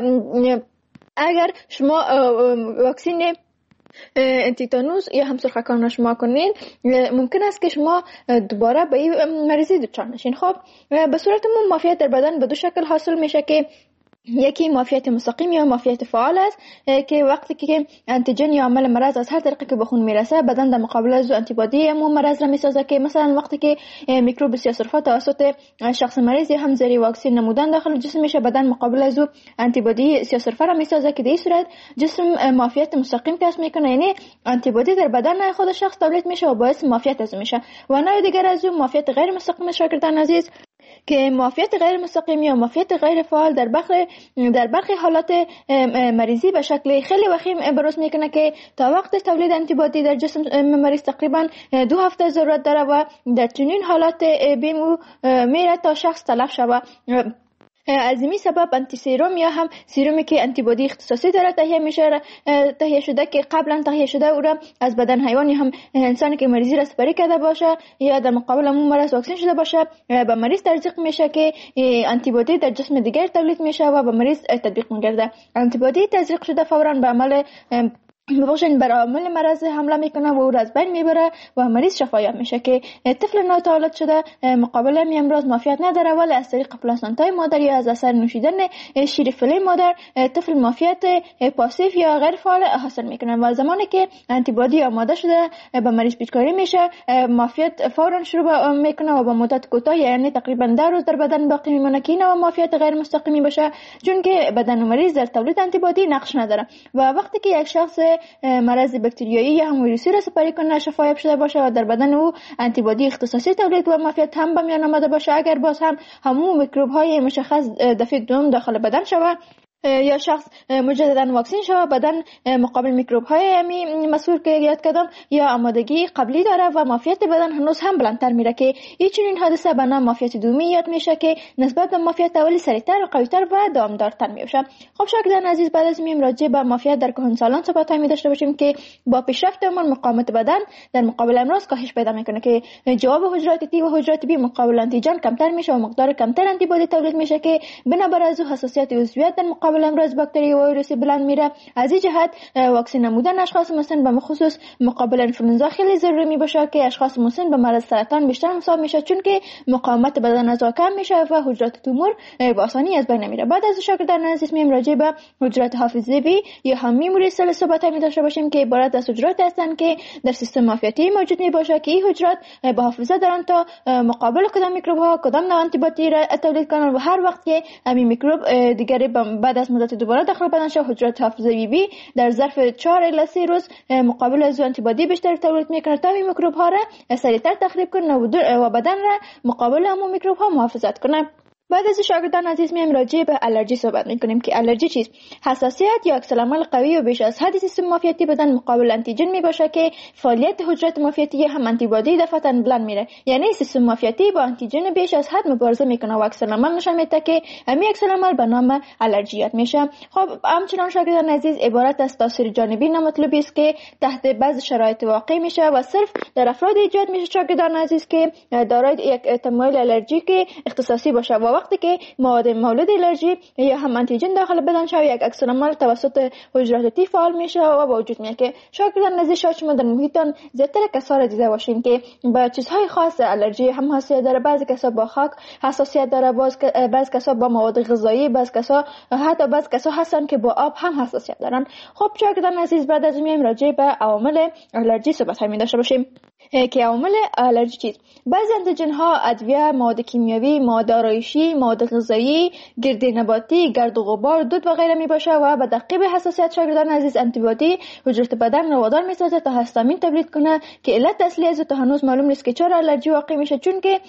اگر شما واکسن تیتانوس یا هم سرخکان را شما کنین ممکن است که شما دوباره به این مریضی دچار نشین. خب به صورت عموم معافیت در بدن به دو شکل حاصل میشه که یکی معافیت مستقیم یا معافیت فعال است که وقتی که آنتیژن یا عامل مرض از هر طریقی که به خون میرسه بدن در مقابل از آنتیبادی همون مرض را میسازه که مثلا وقتی که میکروب سیاه‌سرفه توسط شخص مریض یا هم زیر واکسن نمودن داخل جسم میشه بدن مقابل از آنتیبادی سیاه‌سرفه را میسازه که در این صورت جسم معافیت مستقیم کسب میکنه یعنی آنتیبادی در بدن خود شخص تولید میشه و باعث معافیت از میشه. و نوع دیگر از معافیت غیر مستقیم شاگردان عزیز که معافیت غیر مستقیم یا معافیت غیر فعال در برخی حالات مریضی به شکل خیلی وخیم بروز میکنه که تا وقت تولید آنتیبادی در جسم مریض تقریبا 2 هفته ضرورت داره و در چنین حالات بیمو میره تا شخص تلف شود. از این سبب آنتی سیروم یا هم سیرومی که آنتیبادی اختصاصی داره تهیه شده که قبلا تهیه شده او را از بدن حیوان یا هم انسانی که مریضی را سپری کرده باشه یا در مقابل اون مرض واکسن شده باشه به مریض تزریق میشه که آنتیبادی در جسم دیگر تولید میشه و به مریض تطبیق میگرده. آنتیبادی تزریق شده فورا به عمل بر عامل مرض حمله میکنه و او را از بین میبره و مریض شفایاب میشه که طفل ناتولد شده مقابل این امراض معافیت نداره ولی از طریق پلاسنتای مادر یا از اثر نوشیدن شیر فیله مادر طفل معافیت پاسیو یا غیر فعال حاصل میکنه و زمانی که آنتیبادی آماده شده به مریض پیچکاری میشه معافیت فورا شروع میکنه و با مدت کوتاه یعنی تقریبا 10 روز در بدن باقی میمونه که اینو معافیت غیر مستقیمی باشه چون که بدن مریض در تولید آنتیبادی نقش نداره و وقتی که یک شخص مرض باکتریایی یا هم ویروسی را سپری کنه شفایاب شده باشه و در بدن او آنتیبادی اختصاصی تولید و معافیت هم به میان آمده باشه اگر باز هم همون میکروب های مشخص دفعه دوم داخل بدن شود یا شخص مجددا واکسین شود بدن مقابل میکروب های مسئول که یاد کردم یا آمادگی قبلی داره و معافیت بدن هنوز هم بلندتر میره که این چنین حادثه به نام معافیت دومی یاد میشه که نسبت به معافیت اولی سریعتر و قویتر و دامدارتر میشه. خب شاگردان عزیز، بعد از میم راجع به معافیت در کهنسالان صحبت می داشته باشیم که با پیشرفت عمر مقاومت بدن در مقابل امراض کاهش پیدا میکنه که جواب حجرات تی و حجرات بی مقابل آنتیجن کمتر میشه و مقدار کمتر آنتیبادی تولید میشه که بنابر از حساسیت عضویت در مقابل امراض باکتری و ویروسی بلند میره. از این جهت واکسین نمودن اشخاص مسن به خصوص مقابل انفلوئنزا خیلی ضروری میباشه که اشخاص مسن به مرض سرطان بیشتر مصاب میشه چون که مقاومت بدن از کم میشه و حجرات تومور به آسانی از بین نمیره. بعد از شاگردان عزیز میم راجع به حجرات حافظه بی یا هم میموری سل صحبت می داشته باشیم که عبارت از حجرات هستند که در سیستم معافیتی موجود میباشه که این حجرات به حافظه دارن تا مقابل کدام میکروب ها کدام نوع آنتیبادی را تولید کنن و هر وقت که همین میکروب دیگری بعد از مدت دوباره داخل بدن شود حجرات حافظه بی در ظرف 4 الی 3 روز مقابل از آنتیبادی بیشتر تولید میکنه تا این میکروب ها را سریعتر تخریب کنه و بدن را مقابل همون میکروب ها محافظت کنه. بعد از شاگردان عزیز میم راجع به الرژی صحبت میکنیم که الرژی چیست؟ حساسیت یا عکس العمل قوی و بیش از حد سیستم معافیتی بدن مقابل آنتیجن میباشه که فعالیت حجرات معافیتی هم آنتیبادی دفعتاً بلند میره، یعنی سیستم معافیتی با آنتیجن بیش از حد مبارزه میکنه و عکس العمل نشون میده که همین عکس العمل به نام الرژیات میشه. خب همچنان شاگردان عزیز عبارت از تاثیر جانبی نامطلوبی است که تحت بعض شرایط واقع میشه و صرف در افراد ایجاد میشه شاگردان عزیز که دارای یک تمایل الرژیک اختصاصی باشه و وقتی که مواد مولد الرژی یا هم آنتیجن داخل بدن شود یک عکس العمل توسط حجرات تی فعال میشه و با وجود میاد که شاگردان عزیز شاید شما در محیطتان زیادتر کسا را دیده باشین که با چیزهای خاص الرژی هم حساسیت داره. بعضی کسا با خاک حساسیت داره، بعضی کسا با مواد غذایی، بعضی کسا هستن که با آب هم حساسیت دارن. خب شاگردان عزیز بعد از میایم راجع به عوامل الرژی صحبت می داشته باشیم که عوامل الرژی چیست؟ بعضی آنتیجن ها، ادویه، مواد کیمیاوی، مواد آرایشی، مواد غذایی، گرد نباتی، گرد و غبار، دود و غیره می باشه و به تعقیب حساسیت شاگردان عزیز آنتیبادی حجرات بدن رو وادار می سازه تا هستامین تولید کنه که علت اصلی از تا هنوز معلوم نیست که چرا الرژی واقع میشه، چون که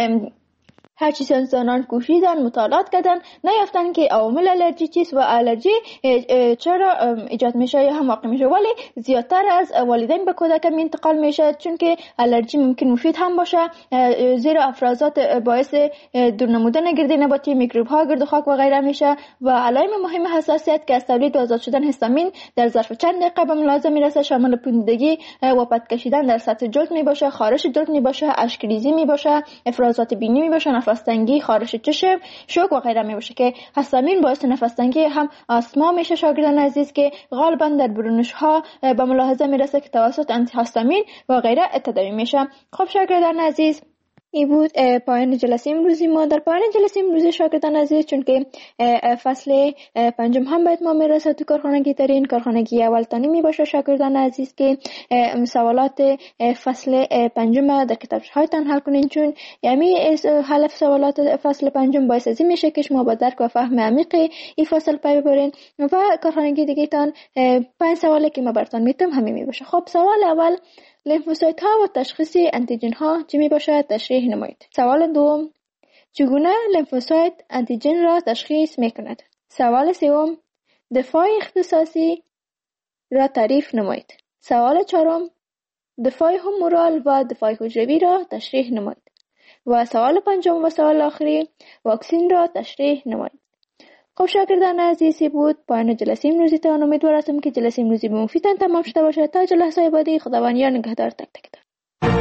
هر چیز انسانان کوشیدن مطالعات کردن نیافتن که عوامل الرژی چیست و الرژی چرا ایجاد میشه یا هم واقع میشه، ولی زیادتر از والدین به کودک انتقال میشه چون که الرژی ممکن مفید هم باشه زیرا افرازات باعث دور نمودن گرد نباتی، میکروب ها، گرد و خاک و غیره میشه و علائم مهم حساسیت که از تولید و آزاد شدن هیستامین در ظرف چند دقیقه به ملاحظه میرسه شامل پوندگی و پد کشیدن در سطح جلد میباشه، خارش جلد میباشه، اشک ریزی میباشه، افرازات بینی میباشه، نفس تنگی، خارش چشم، شوک و غیره میباشه که هیستامین باعث نفس تنگی هم آسما میشه شاگردان عزیز که غالبا در برونش ها به ملاحظه میرسه که توسط آنتی هیستامین و غیره تداوی میشه. خب شاگردان عزیز این بود پایان جلسه امروزی ما. در پایان جلسه امروزی شاگردان عزیز چون که فصل پنجم هم باید ما میرسه تو کارخانگی ترین کارخانگی اول تانی می باشه شاگردان عزیز که سوالات فصل پنجم در کتابچه هایتان حل کنین، چون یعنی حل سوالات فصل پنجم باعث از این میشه که شما با درک و فهم عمیق این فصل پی ببرین و کارخانگی دیگه تان 5 سوالی که ما براتون میتونم همین می باشه. خب سوال اول، لیمفوسایت ها و تشخیص انتیجن ها چی می باشد؟ تشریح نمایید. سوال دوم، چگونه لیمفوسایت انتیجن را تشخیص می کند؟ سوال سوم، دفاع اختصاصی را تعریف نمایید. سوال چهارم، دفاع همورال و دفاع حجروی را تشریح نمایید. و سوال پنجم و سوال آخری، واکسین را تشریح نمایید. خب شاگردان عزیزی بود پایان جلسه امروزی تان. امیدوار هستم که جلسه امروزی به مفیدتان تمام شده باشد. تا جلسه بعدی خداوند یار نگهدار تک تک تان.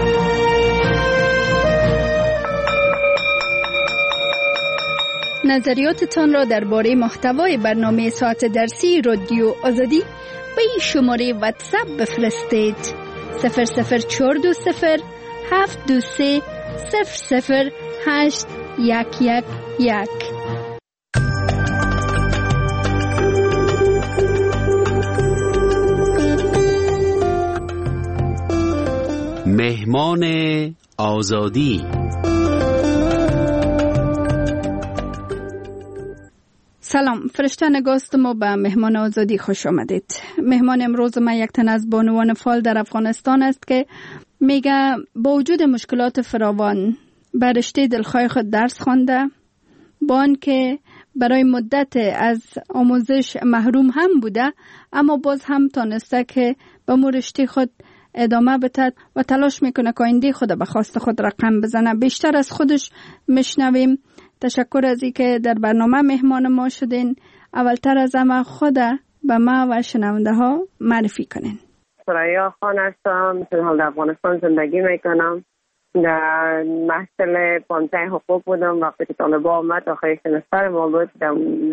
نظریاتتان را درباره محتوای برنامه ساعت درسی رادیو آزادی به این شماره واتساپ بفرستید: 00420 723 008 111. مهمان آزادی. سلام، فرشته نگاستم و به مهمان آزادی خوش آمدید. مهمان امروز من یک تن از بانوان فعال در افغانستان است که میگه با وجود مشکلات فراوان به رشته دلخواه خود درس خوانده، با آنکه برای مدت از آموزش محروم هم بوده، اما باز هم تانسته که به رشته خود ادامه بده و تلاش میکنه که آینده خود به خواست خود رقم بزنه. بیشتر از خودش میشنویم. تشکر از این که در برنامه مهمان ما شدین. اولتر از همه خود به ما و شنونده ها معرفی کنین. ثریا خان هستم. در افغانستان زندگی میکنم. در محصل 15 حقوق بودم. وقتی که طالبا آمد آخر سمستر ما بود. در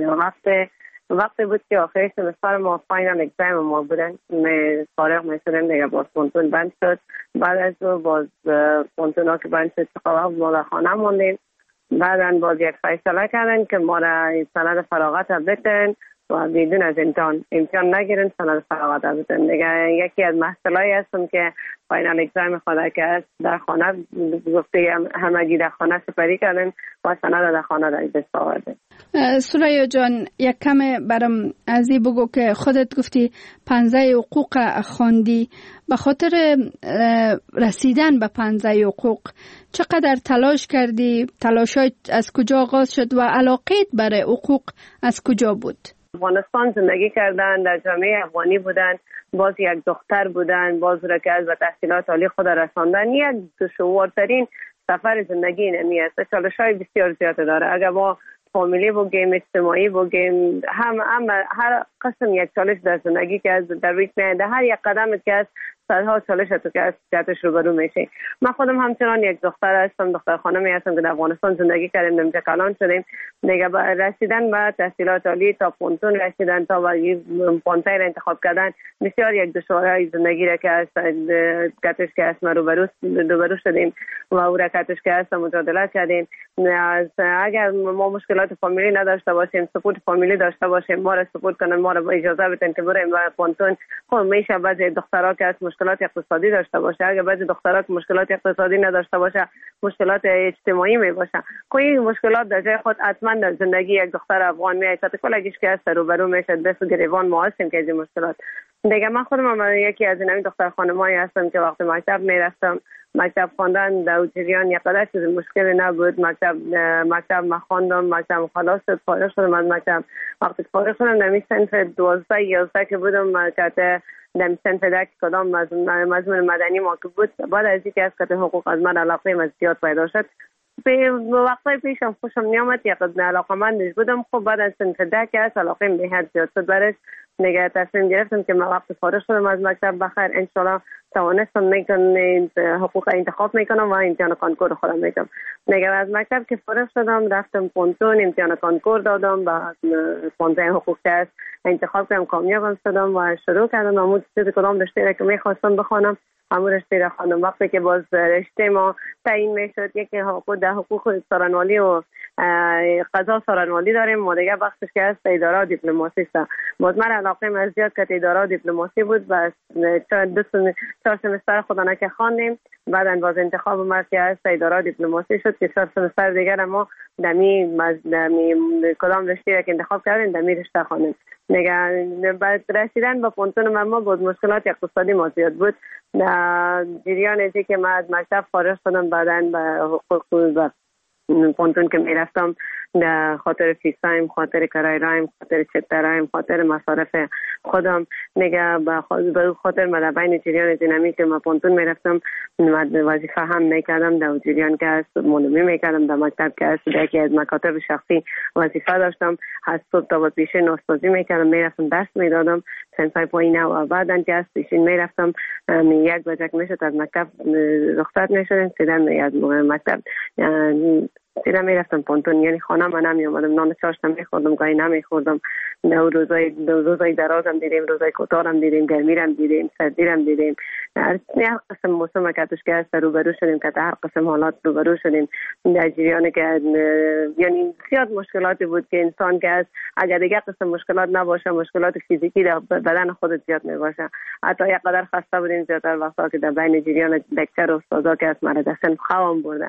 وقتی بود که آخر سمستر ما فاینال اگزام ما بودن. فارغ میشدیم دیگه. باز پونتون بند شد. بعد از او باز پونتون ها که بند شد ما در خانه موندیم. بعدن باز یک فیصله کردن که ما را سند فراغت بدن و بدون از امتحان نگیرن، سند فراغت بدن. دیگه یکی از محصولایی هستم که فاینال اگزام خود که است در خانه گفته همگی در خانه سپری کردن و سند در خانه را دست آوردن. ثریا جان، یک کم برام از این بگو که خودت گفتی 15 حقوق خواندی. به خاطر رسیدن به 15 حقوق چقدر تلاش کردی؟ تلاشات از کجا آغاز شد و علاقت برای حقوق از کجا بود؟ افغانستان زندگی کردن، در جامعه افغانی بودن، باز یک دختر بودن، باز را که از تحصیلات عالی خود رساندن. یک دشوارترین سفر زندگی نمی است. چالش‌های بسیار زیاد داره. اگر با فامیلی بگیم، اجتماعی بگیم، هر قسم یک چالش در زندگی که از در پیش میاد، هر یک قدم که از صدها چالش تو که از جهتش روبرو میشه. من خودم همچنان یک دختر هستم، دختر خانمی هستم که در افغانستان زندگی کردیم، انتقالان شدیم. دیگه رسیدن به تحصیلات عالی تا پونتون رسیدن تا پونتای را انتخاب کردن بسیار یک دشواری زندگی را که از جهتش که از ما روبرو شدیم و او را کتش که از مجادله کردیم. اگر ما مشکلات فامیلی نداشته باشیم، سپورت فامیلی داشته باشیم، ما را سپورت کنن، ما را اجازه بدن که بریم به پونتون. خب میشه بعضی دخترها که از مشکلات اقتصادی داشته باشه، اگر بعضی دخترها که مشکلات اقتصادی نداشته باشه، مشکلات اجتماعی می باشه. این مشکلات در جای خود حتما در زندگی یک دختر افغان میاد تا کلگیش که از روبرو میشه. دست گریوان ما هستیم که این مشکلات دیگه. من خودم یکی از این دختر خانمایی هستم که وقتی مکتب میرفتم، مکتب خواندن در جریان یک قدر چیز مشکلی نبود. مکتب خواندم، مکتب خلاص شد، فارغ شدم از مکتب. وقتی فارغ شدم در صنف 12 11 که بودم که در صنف دک کدام مضمون مدنی ما که بود، بعد از اینکه از کتاب حقوق از من علاقه من زیاد پیدا شد، به وقتی پیشم خوشم نیامد، یک علاقه‌مند بودم. خب بعد از صنف دک از علاقه به حد زیاد شد، برش نگه تصمیم گرفتم که من وقتی فارغ شدم از مکتب بخیر ان شاء الله توانستم میکنم حقوق انتخاب میکنم و امتحان کنکور خودم میکنم. نگه از مکتب که فارغ شدم رفتم پونتون، امتحان کنکور دادم و 15 حقوق که انتخاب کردم، کامیاب شدم و شروع کردم همون چیز کدام رشته را که میخواستم بخوانم همون رشته را خواندم. وقتی که باز رشته ما تعیین میشد، یکی حقوق سارنوالی و قضا سارنوالی داریم، ما دیگه بخشش که از اداره دیپلماسی است. باز من علاقه من زیاد که اداره دیپلماسی بود و 4 سمستر خودانه که خواندیم. بعدن باز انتخاب ما که از اداره دیپلماسی شد که 4 سمستر دیگر ما دمی کدام رشته که انتخاب کردیم دمی رشته خواندیم. نگه بعد رسیدن به پونتون ما بود مشکلات اقتصادی ما زیاد بود. جریان ازی که من از مکتب فارغ شدم، بعدن به حقوق و پونتون که میرفتم در خاطر فیسایم، خاطر کرای رایم، خاطر چترایم، خاطر مصارف خودم، نگه به خاطر من بین جریان زینمی که من پونتون میرفتم وظیفه هم میکردم در جریان که از مولوی میکردم در مکتب که از یکی از مکاتب شخصی وظیفه داشتم. از صبح تا به پیشین نوستازی میکردم، میرفتم درس میدادم سنفای پایینه و بعدن که از پیشین میرفتم 1 بجه میشد از مکتب رخصت میشدم، سیدن از مکتب سیده میرفتم پونتون. یعنی خانه من نمی اومدم، نان چاشتم میخوردم، گاهی نمیخوردم. روزای درازم دیدیم، روزای کوتاهم دیدیم، گرمیرم دیدیم، سردیرم دیدیم. هر قسم موسم که توش که روبرو شدیم، که هر قسم حالات روبرو شدیم در جریان که یعنی زیاد مشکلاتی بود که انسان که از اگر دیگه قسم مشکلات نباشه، مشکلات فیزیکی در بدن خودت زیاد میباشه. حتی یک قدر خسته بودیم زیادتر وقتا که در بین جریان دکتر و استادا که از مرد سن خوام بردم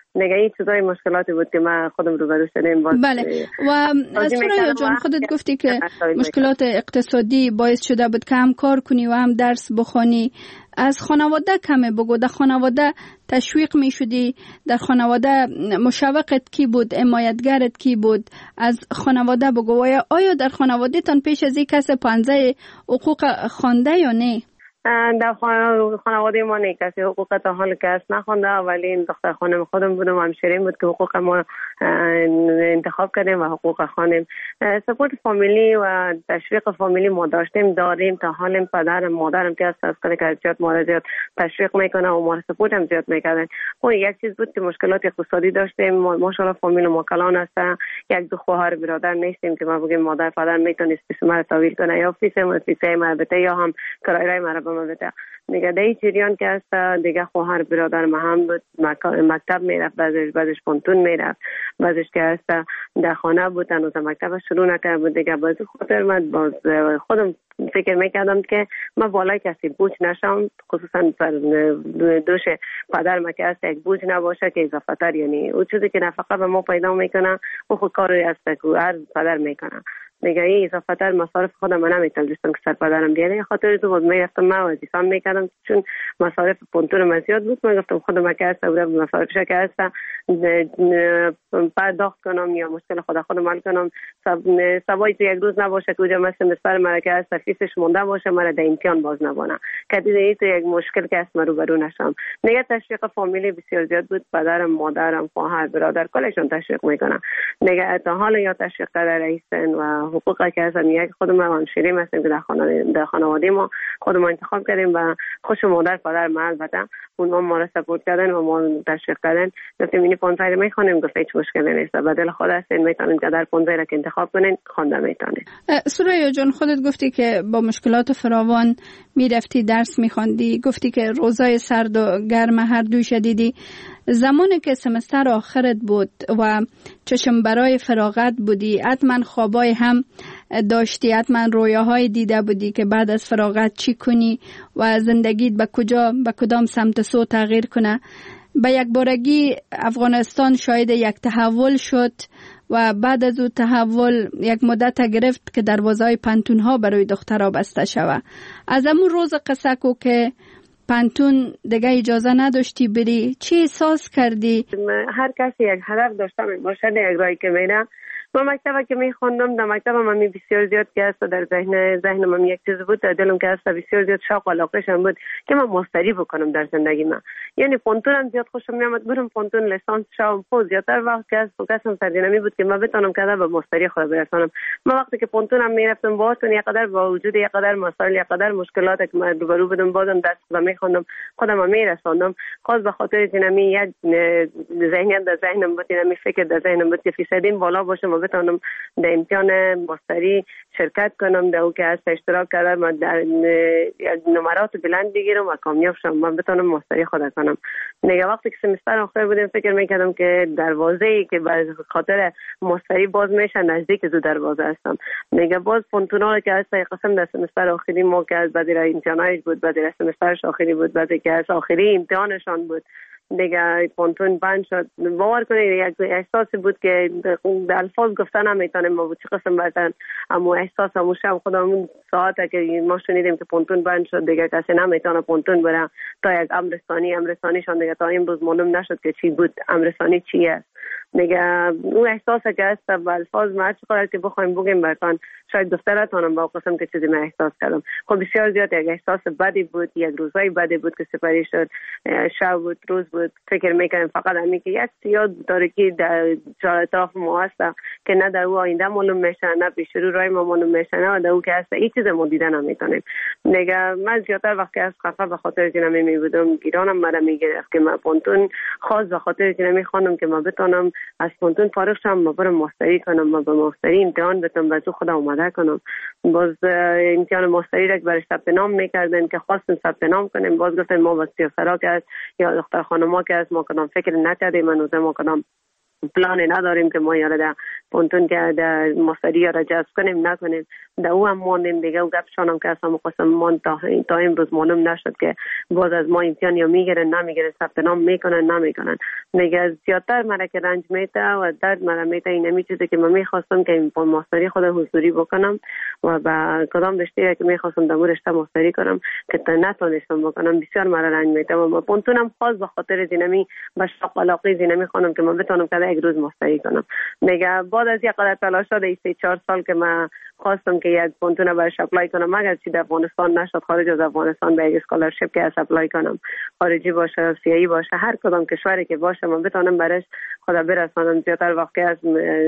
نگه این چیزای مشکلاتی بود که ما خودم روبرو شدیم. بله. و سوریا جان خودت گفتی که مشکلات اقتصادی باعث شده بود که هم کار کنی و هم درس بخونی. از خانواده کمی بگو، در خانواده تشویق می شدی؟ در خانواده مشوقت کی بود؟ حمایتگرت کی بود؟ از خانواده بگو. آیا در خانواده تان پیش از این کس پانزه حقوق خوانده یا نه؟ در خانواده ما نه کسی حقوق تا حال کس نخونده، ولی این دختر خانم خودم بودم و همشیرین بود که حقوق ما انتخاب کردیم و حقوق خانم. سپورت فامیلی و تشویق فامیلی ما داریم تا حال. پدرم مادرم که از کلی که زیاد ما را زیاد تشویق میکنه و ما را سپورت هم زیاد میکردن. خب یک چیز بود که مشکلات اقتصادی داشتیم. ماشاءالله فامیل ما کلان است، یک دو خواهر برادر نیستیم که ما بگیم مادر پدر میتونست فیس ما را تحویل کنه یا فیس ما بده یا هم کرایه ما را بده. دیگه در این جریان که است دیگه خواهر برادر ما هم بود مکتب میرفت، بعضش پانتون میرفت، بعضش که است در خانه بود هنوز مکتب شروع نکرده بود. دیگه باز خاطر من باز خودم فکر میکردم که من بالای کسی بوج نشم، خصوصا پر دوش پدر ما که است یک بوج نباشه که اضافه تر، یعنی اون چیزی که نفقه به ما پیدا میکنه و خود کاری است که هر پدر میکنه. دیگه این اضافه تر مصارف خودم نمیتونم که سر پدرم بیاره. خاطر تو بود میرفتم من وظیفه‌ام میکردم چون مصارف پونتون من زیاد بود. من گفتم خودم که است و مصارفش که است پرداخت کنم یا مشکل خودم حل کنم. سوای یک روز نباشه که اونجا مثل مستر مرا که است فیسش مونده باشه مرا در امتحان باز نبانه که دیگه تو یک مشکل که است من روبرو نشم. دیگه تشویق فامیلی بسیار زیاد بود. پدرم مادرم خواهر برادر کلشون تشویق میکنن. دیگه تا حالا یا تشویق در رئیسن و حقوقی که هستن یک خودم همشیرین هستیم که در خانواده ما خودم انتخاب کردیم و خوش مادر پدر ما البته اونها ما را سپورت کردن و ما تشویق کردن. گفتیم این 15 میخونیم، گفت هیچ مشکلی نیست، بدل خود هستین میتونین که در 15 را که انتخاب کنین خوانده میتونین. سوریا جان خودت گفتی که با مشکلات فراوان میرفتی درس میخواندی، گفتی که روزای سرد و گرم هر دو شدیدی. زمانی که سمستر آخرت بود و چشم برای فراغت بودی، حتما خوابای هم داشتی، حتما رویاهای دیده بودی که بعد از فراغت چی کنی و زندگیت به کدام سمت سو تغییر کنه. به یک بارگی افغانستان شاید یک تحول شد و بعد از او تحول یک مدت گرفت که دروازه‌های پانتون‌ها برای دخترها بسته شود. از همون روز قصه کو که پانتون دیگه اجازه نداشتی بری، چی احساس کردی؟ هر کسی یک هدف داشته باشه، یک راهی که میره. من مکتبی که میخوندم در مکتبم من بسیار زیاد که است در ذهنم یک چیز بود، در دلم که است بسیار زیاد شوق و علاقه‌ام بود که من ماستری بکنم در زندگی من. یعنی پونتونم زیاد خوشم میامد، برم پونتون لیسانس شوم. زیادتر وقت که است فوکسم سردینمی بود که من بتونم که به ماستری خود برسونم. من وقتی که پونتونم میرفتم باهاتون یک قدر با وجود یک قدر مسائل یک قدر مشکلات که من روبرو بودم بازم دست خودم میخوندم خودم میرسوندم. خاص به خاطر اینمی یک ذهنیت در ذهنم بود، اینمی فکر در ذهنم بود که فیصدیم بالا باشه بتونم در امتحان ماستری شرکت کنم، در او که است اشتراک کردم و در نمرات بلند بگیرم و کامیاب شم، من بتونم ماستری خود کنم. دیگه وقتی که سمستر آخر بودم فکر میکردم که دروازه‌ای که به خاطر ماستری باز میشه نزدیک زو دروازه هستم. دیگه باز پونتونا که است قسم در سمستر آخری ما که از بعد امتحانش بود، بعد سمسترش آخری بود، بعد که از آخری امتحانشان بود دیگه پونتون بند شد. باور کنید یک احساسی بود که در الفاظ گفتن نمیتونم ما چه قسم بردن، اما احساس همون شب خودمون ساعته که ما شنیدیم که پونتون بند شد دیگه کسی نمیتونه پونتون بره تا یک امرستانیشان دیگه تا امروز معلوم نشد که چی بود، امرستانی چی است. دیگه اون احساسی که است با الفاظ ما چقدر که بخوایم بگیم براتون شاید دفترتونم با قسم که چیزی من احساس کردم. خب بسیار زیاد یک احساس بدی بود، یک روزای بدی بود که سپری شد، شب بود روز بود. فکر میکنم فقط همین که یک سیاه تاریکی در اطراف ما هست که نه در او آینده معلوم میشه نه پیش رو راه ما معلوم میشه نه در او که هست این چیز ما دیدن نمیتونیم. دیگه من زیادتر وقتی از خفه به خاطر که نمیبودم گیرانم مرا میگرفت که من پونتون خاص به خاطر که نمیخوانم که من بتونم از پونتون فارغ شم، ما برم ماستری کنم، ما به ماستری امتحان بدم بازو خودم اومده کنم. باز امتحان ماستری را برای ثبت نام میکردن که خواستم ثبت نام کنیم، باز گفتن ما واسه سراک است یا دختر خانما که است ما کدام فکر نکردیم، هنوز ما کدام پلان نداریم که ما یاره پونتون که در ماستری را جذب کنیم نکنیم در او هم ماندیم دیگه. و گپشان هم که اصلا قسم مان تا امروز معلوم نشد که باز از ما امتحان یا میگیرن نمیگیرن، ثبت نام میکنن نمیکنن. میگه زیادتر مرا که رنج میته و درد مرا میته این همی چیزی که من میخواستم که این ماستری خود حضوری بکنم و با کدام رشته که میخواستم در رشته ماستری کنم که نتونستم بکنم. بسیار مرا رنج میته و پونتونم خاص به خاطر زینمی به شوق علاقه زینمی خانم که من بتونم که یک روز ماستری کنم. میگه بعد از یک قدر تلاش شده 3-4 سال که من خواستم که یک پونتون برش اپلای کنم، مگر چی در افغانستان نشد خارج از افغانستان به یک اسکولارشیپ که اپلای کنم، خارجی باشه آسیایی باشه هر کدام کشوری که باشه من بتونم برش خدا برسانم. زیادتر وقتی از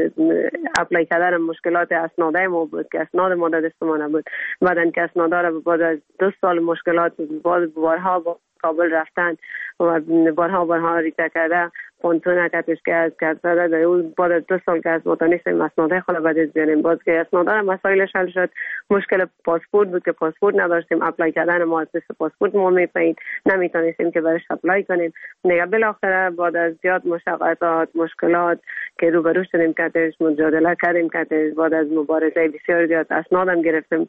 اپلای کردن مشکلات اسنادای ما بود که اسناد ما دست ما نبود، بعدن که اسنادا را بعد از 2 سال مشکلات بارها با کابل رفتن و بارها ریتا کرده پونتون کتش که از کرده در اون بعد از 2 سال که از متانیستیم اسنادهای خود باید از بیاریم. باز که اسنادا مسائلش حل شد. مشکل پاسپورت بود که پاسپورت نداشتیم، اپلای کردن ما از پاسپورت ما میپایید نمیتونستیم که برش اپلای کنیم. دیگه بالاخره بعد از زیاد مشقت مشکلات که روبرو شدیم کتش مجادله کردیم کتش، بعد از مبارزه بسیار زیاد اسنادم گرفتیم،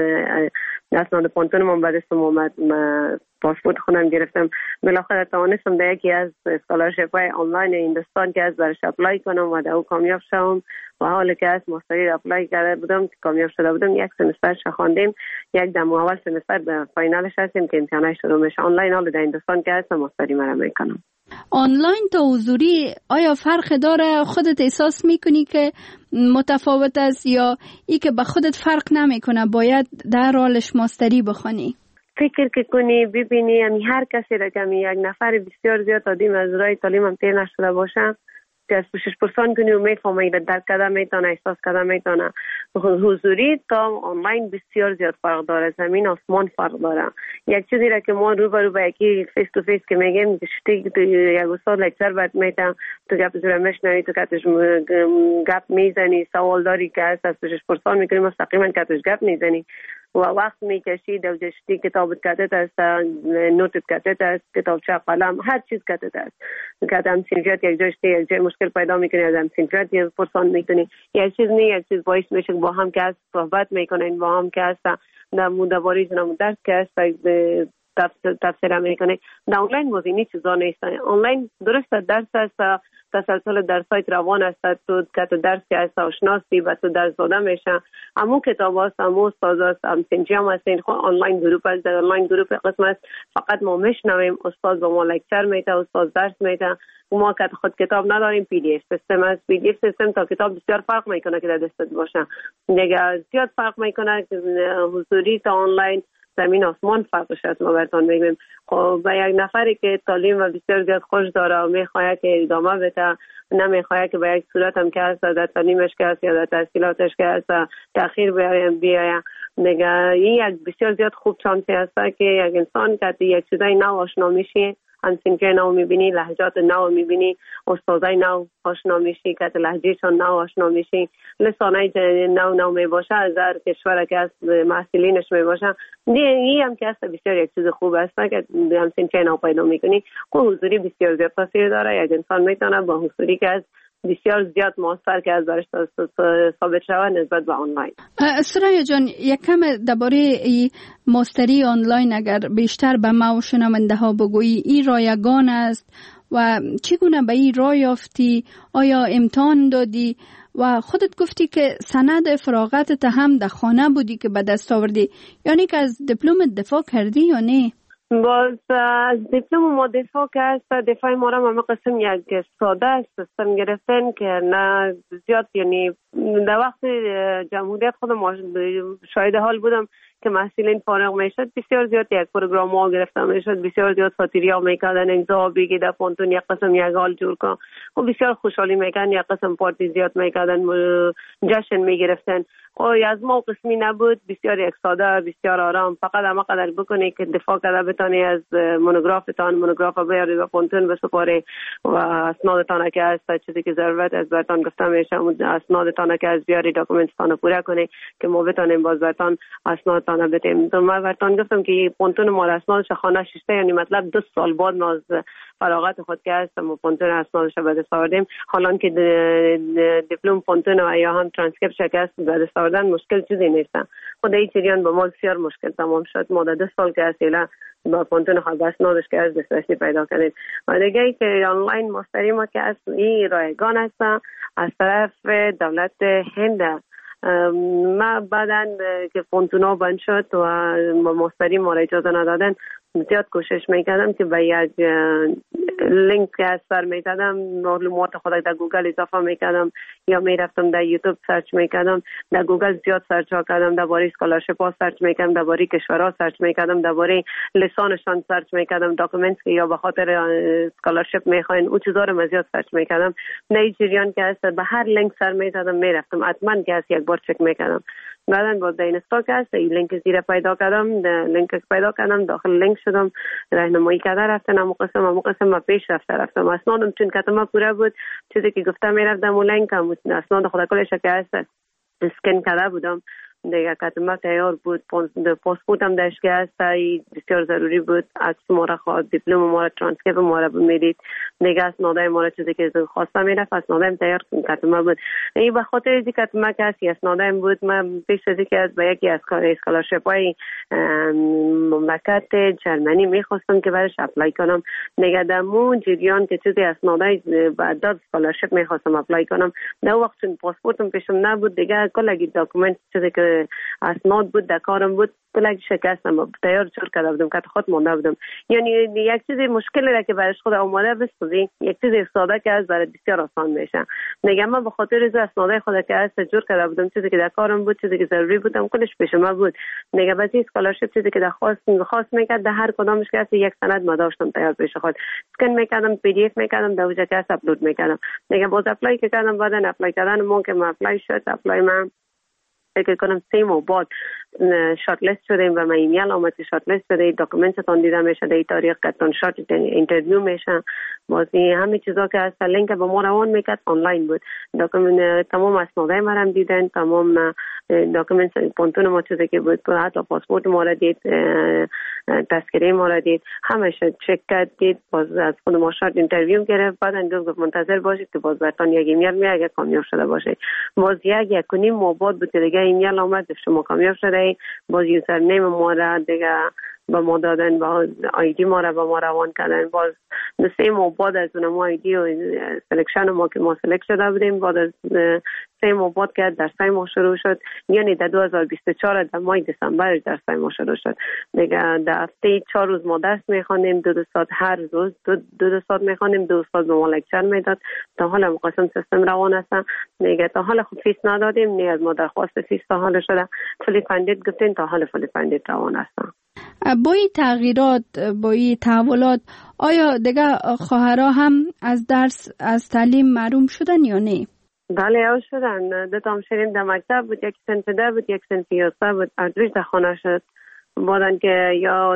اسناد پونتون من بعد از اومد پاسپورت خودم گرفتم. بالاخره توانستم در یکی از اسکولارشیپ های آنلاین هندوستان که از برش اپلای کنم و در او کامیاب شدم و حالا که از ماستری اپلای کرده بودم که کامیاب شده بودم یک سمسترش خواندیم، یک دم اول سمستر به فاینالش هستیم که امتحانش شروع میشه. آنلاین حالا در هندوستان که هستم ماستری مرا میکنم. آنلاین تا حضوری آیا فرق داره؟ خودت احساس میکنی که متفاوت است یا ای که به خودت فرق نمیکنه باید در حالش ماستری بخونی؟ فکر که کنی ببینی هر کسی را که یک نفر بسیار زیاد آدم از رای تعلیم هم تیر نشده باشه که از پوشش پرسان کنی و میفهمی درک کرده میتونه احساس کرده میتونه. حضوری تا آنلاین بسیار زیاد فرق داره، زمین آسمان فرق داره. یک چیزی را که ما روبرو به یکی فیس تو فیس که میگیم یک استاد لکچر باید میتونم تو گپ زور میشنوی تو کتش گپ میزنی، سوال داری که از پوشش پرسان میکنی مستقیما کتش گپ میزنی و وقت میکشی دو جشتی کتاب کتت است، نوت کتت است، کتابچه قلم هر چیز کتت است که همسینجات یک جشتی یک جای مشکل پیدا میکنی از همسینجات یک پرسان میکنی. یک چیز نه یک چیز باعث میشه با هم که از صحبت میکنین با هم که است در مدواری جنم درس که است تفسیر میکنه. در آنلاین موضوعی چیزا نیست. آنلاین درست درس است، تسلسل درسای روان است، تو که درس که است آشناسی و تو درس داده میشه. همون کتاب است، همون استاد است، هم سنجام است. این خود آنلاین گروپ است. در آنلاین گروپ قسم است فقط ما میشنویم، استاد با ما لکچر میده، استاد درس میده. ما که خود کتاب نداریم، پی دی اف سیستم است. پی دی اف سیستم تا کتاب بسیار فرق میکنه که در دستت باشه. دیگه زیاد فرق میکنه حضوری تا آنلاین، زمین آسمان فرقش است. ما براتون میگیم خب به یک نفری که تعلیم و بسیار زیاد خوش داره و میخواد که ادامه بده، نمیخواد که به یک صورت هم که است در تعلیمش که است یا در تحصیلاتش که است تأخیر بیایه. دیگه این یک بسیار زیاد خوب شانسی است که یک انسان که یک چیزای نو آشنا میشه، همسنجه نو میبینی، لهجات نو میبینی، استادای نو آشنا میشی که لهجهشان نو آشنا میشی، لسانای نو میباشه، از هر کشور که از محصلینش میباشه. این هم که است بسیار یک چیز خوب است که همسنجه نو پیدا میکنی. حضوری بسیار زیاد تاثیر داره. یک انسان میتونه با حضوری که از بسیار زیاد موثر که از برش ثابت شود نسبت به آنلاین. سرای جان یک کم درباره ماستری آنلاین اگر بیشتر به ما و شنونده ها بگویی، این رایگان است و چگونه به این راه یافتی؟ آیا امتحان دادی؟ و خودت گفتی که سند فراغتت هم در خانه بودی که به دست آوردی، یعنی که از دیپلم دفاع کردی یا نه؟ باز از دیپلم ما دفاع کرد. دفاع ما را همه قسم یک ساده سیستم گرفتن که نه زیاد، یعنی در وقت جمهوریت خودم شاهد حال بودم که محصلین فارغ میشد بسیار زیاد یک پروگرام ها گرفته میشد، بسیار زیاد فاتیری ها میکردن امضا بگی در پونتون یک قسم یک حال جور کن و بسیار خوشحالی میکردن، یک قسم پارتی زیاد میکردن، جشن میگرفتن. از ما قسمی نبود، بسیار یک ساده، بسیار آرام. فقط همه قدر بکنی که دفاع کرده بتانی از مونوگراف بیاری و پونتون بسپاری و اسنادتان که هست چیزی که ضرورت از برتان گفته میشه اسنادتان که از بیاری داکومنتتان پوره کنی که ما بتانیم باز برتان اسناد نشانه بدیم. من براتون گفتم که پونتون ما اسنادش خانه ششته، یعنی مطلب 2 سال بعد ما از فراغت خود که هستم و پونتون اسنادش به دست آوردیم. حالا که دیپلم پونتون و یا هم ترانسکریپت شکست به دست آوردن مشکل چیزی نیست. خود این جریان با ما بسیار مشکل تمام شد. ما 2 سال که اصلا با پونتون خود اسنادش که از دسترسی پیدا کردیم. و دیگه ای که آنلاین مستری ما که از این رایگان هست از طرف دولت هند. ما بعداً که پونتونا بند شد و مستری ما را اجازه ندادن، زیاد کوشش میکردم که به یک لینک که سر میدادم معلومات خود در گوگل اضافه میکردم یا میرفتم در یوتیوب سرچ میکردم. در گوگل زیاد سرچ کردم، درباره اسکولارشیپ ها سرچ میکردم، درباره کشورها سرچ میکردم، درباره لسانشان سرچ میکردم، داکومنتس که یا به خاطر اسکولارشیپ میخواین او چیزا رو زیاد سرچ میکردم. نه جریان که هست به هر لینک سر میدادم میرفتم، حتما که هست یک بار چک میکردم. بعداً با اینستا که هست این لینک زیر پیدا کردم، داخل لینک شدم، راهنمایی کرده رفتن همون قسم ما پیش رفتم. اسنادم چون کتما پورا بود، چیزی که گفتم میرفتم اون لینک هم اسناد خود کلش که هست اسکن کرده بودم دیگه. کتما تیار بود، پاسپورت هم داشت هست، بسیار ضروری بود. عکس ما را خواست، دیپلم ما را، ترانسکریپت ما را میدید دیگه. اسنادای ما را چیزی که خواستم میرفت، اسنادایم تیار کتما بود. این به خاطر اینکه کتما که هست اسنادایم بود، من پیش از اینکه از به یکی از اسکولارشیپ های مملکت جرمنی میخواستم که برش اپلای کنم دیگه. در مون جریان که چیزی اسنادای بعد اسکولارشیپ میخواستم اپلای کنم، در وقت چون پاسپورتم پیشم نبود دیگه، کلی داکومنت چیزی که اسناد بود در کارم بود کلی شکستم، تیار چور کرده بودم که خود مونده بودم. یعنی یک چیز مشکلی را که برش خود اومده بسازی، یک چیز ساده که از برای بسیار آسان میشه دیگه. من به خاطر از اسنادای خود که از جور کرده بودم، چیزی که در کارم بود، چیزی که ضروری بودم کلش پیش ما بود دیگه. بعضی اسکولارشیپ چیزی که خواست میکرد در هر کدامش که از یک سند ما داشتم تیار پیش خود، اسکن میکردم، پی دی اف میکردم، در اونجا که اپلود میکردم دیگه. باز اپلای کردم، بعدن اپلای کردن مون که ما اپلای شد، اپلای من فکر کنم 3 ماه بعد شارت لیست شدیم و من ایمیل آمد که شارت لیست شده، داکومنتتون دیده میشه، در این تاریخ کتون شارت اینترویو میشه. بازی همه چیزا که از لینک به ما روان میکرد آنلاین بود. داکومنت تمام اسنادای ما هم دیدن، تمام داکومنت پونتون ما چیزی که بود، حتی پاسپورت ما را دید، تذکره ما را دید، همه شد چک کرد دید. باز از خود ما شارت اینترویو گرفت، بعدن گفت منتظر باشید که باز براتون یک ایمیل میاد اگه کامیاب شده باشه. باز یک و نیم ماه بعد بود دیگه ایمیل آمد شما کامیاب شده. باز یوزر نیم ما را دیگه با ما دادن، با آیدی ما را با ما روان کردن. باز 3 ماه بعد از اون ما آیدی و سلکشن ما که ما سلکت شده بودیم، بعد از 3 ماه بعد که درس ما شروع شد، یعنی در 2024 در ماه دسامبر درس ما شروع شد دیگه. در هفته 4 روز ما درس میخوانیم، 2 ساعت هر روز 2 ساعت میخوانیم، 2 استاد به ما لکچر میداد. تا حالا مقسم سیستم روان است دیگه. تا حالا خود فیس ندادیم، نه از ما درخواست فیس تا حالا شده، فلی فندید گفتین، تا حالا فلی فندید روان است. با این تغییرات، با این تحولات، آیا دیگه خواهرها هم از درس، از تعلیم محروم شدن یا نه؟ بله او شدن. 2 تا همشیریم در مکتب بود، یک سنف 10 بود، یک سنف 11 بود، ادریج در خانه شد. بودن که یا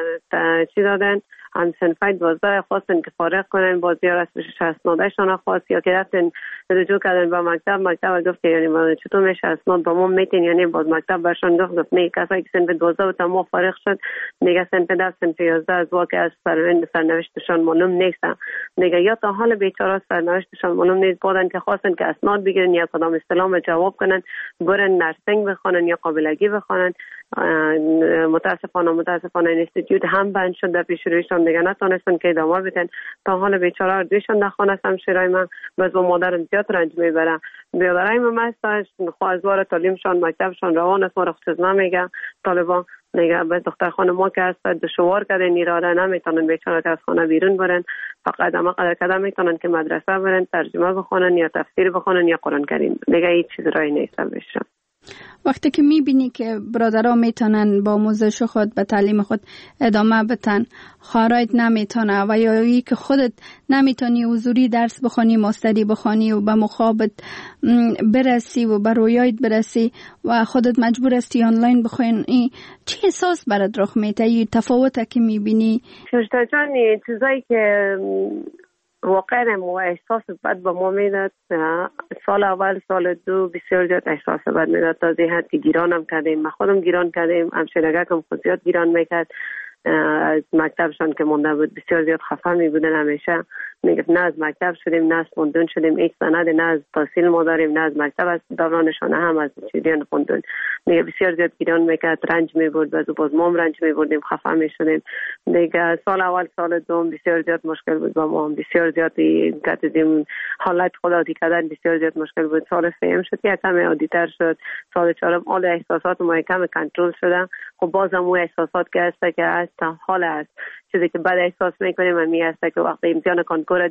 چی دادن، هم سنفای 12 خواستن که فارغ کنن، باز یا رسمش اسنادشان خواست یا که رفتن رجوع کردن با مکتب گفت که یعنی چطور میشه اسناد با ما میتین، یعنی باز مکتب برشان گفت نه، کسایی که سنف 12 و تمام فارغ شد دیگه سنف 10 سنف 11 از واقع از سرنوشتشان معلوم نیستن دیگه، یا تا حال بیچاره سرنوشتشان معلوم نیست. بودن که خواستن که اسناد بگیرن یا کدام استلام جواب کنن، برن نرسینگ بخونن یا قابلگی بخونن. متاسفانه اینستیتوت هم بند شد در پیش رویشان دیگه، نتونستن که ادامه بدن. تا حالا بیچاره دویشان در خانه هستم شیرای من، باز با مادرم زیاد رنج میبرم. بیادرهای من مستش خواهزوار تعلیمشان مکتبشان روان است، ما را چیز نمیگه طالبان دیگه. به دختر خانه ما که هست دشوار کردن، ایراده نمیتونن بیچاره که از خانه بیرون برن، فقط اما قدر میتونن که مدرسه برن، ترجمه بخونن یا تفسیر بخونن یا قرآن کریم دیگه. هیچ چیز رای نیست بشه. وقتی که میبینی که برادرها میتونن با آموزش خود به تعلیم خود ادامه بدن، خواهرایت نمیتونه و یا ای که خودت نمیتونی حضوری درس بخونی، ماستری بخونی و به مخابت برسی و به رویایت برسی و خودت مجبور هستی آنلاین بخونی، چه احساس برات رخ میده؟ این تفاوته که میبینی؟ شوشتا جان، چیزایی که واقعا احساس بد به ما میداد. سال اول سال دو بسیار زیاد احساس بد میداد، تا این حد که گیرانم کردیم، ما خودم گیران کردیم، همشیرگکم خود زیاد گیران میکرد. از مکتبشان که مونده بود بسیار زیاد خفه می بودن. همیشه میگفت نه از مکتب شدیم، نه از خوندون شدیم، هیچ سند نه از تحصیل ما داریم، نه از مکتب از دورانشان هم از چیزیان خوندون. میگه بسیار زیاد گیران میکرد، رنج می برد، باز ما رنج می بردیم، خفه می شدیم. دیگه سال اول سال دوم بسیار زیاد مشکل بود با ما، بسیار زیاد کردیم حالت خود عادی کردن بسیار زیاد مشکل بود. سال سوم شد که کم عادی تر شد. سال چهارم حال احساسات ما کم کنترل شده. خب بازم اون احساسات که هست که تا حال است، چیزی که بعد احساس میکنیم همی هست که وقتی امتحان کنکور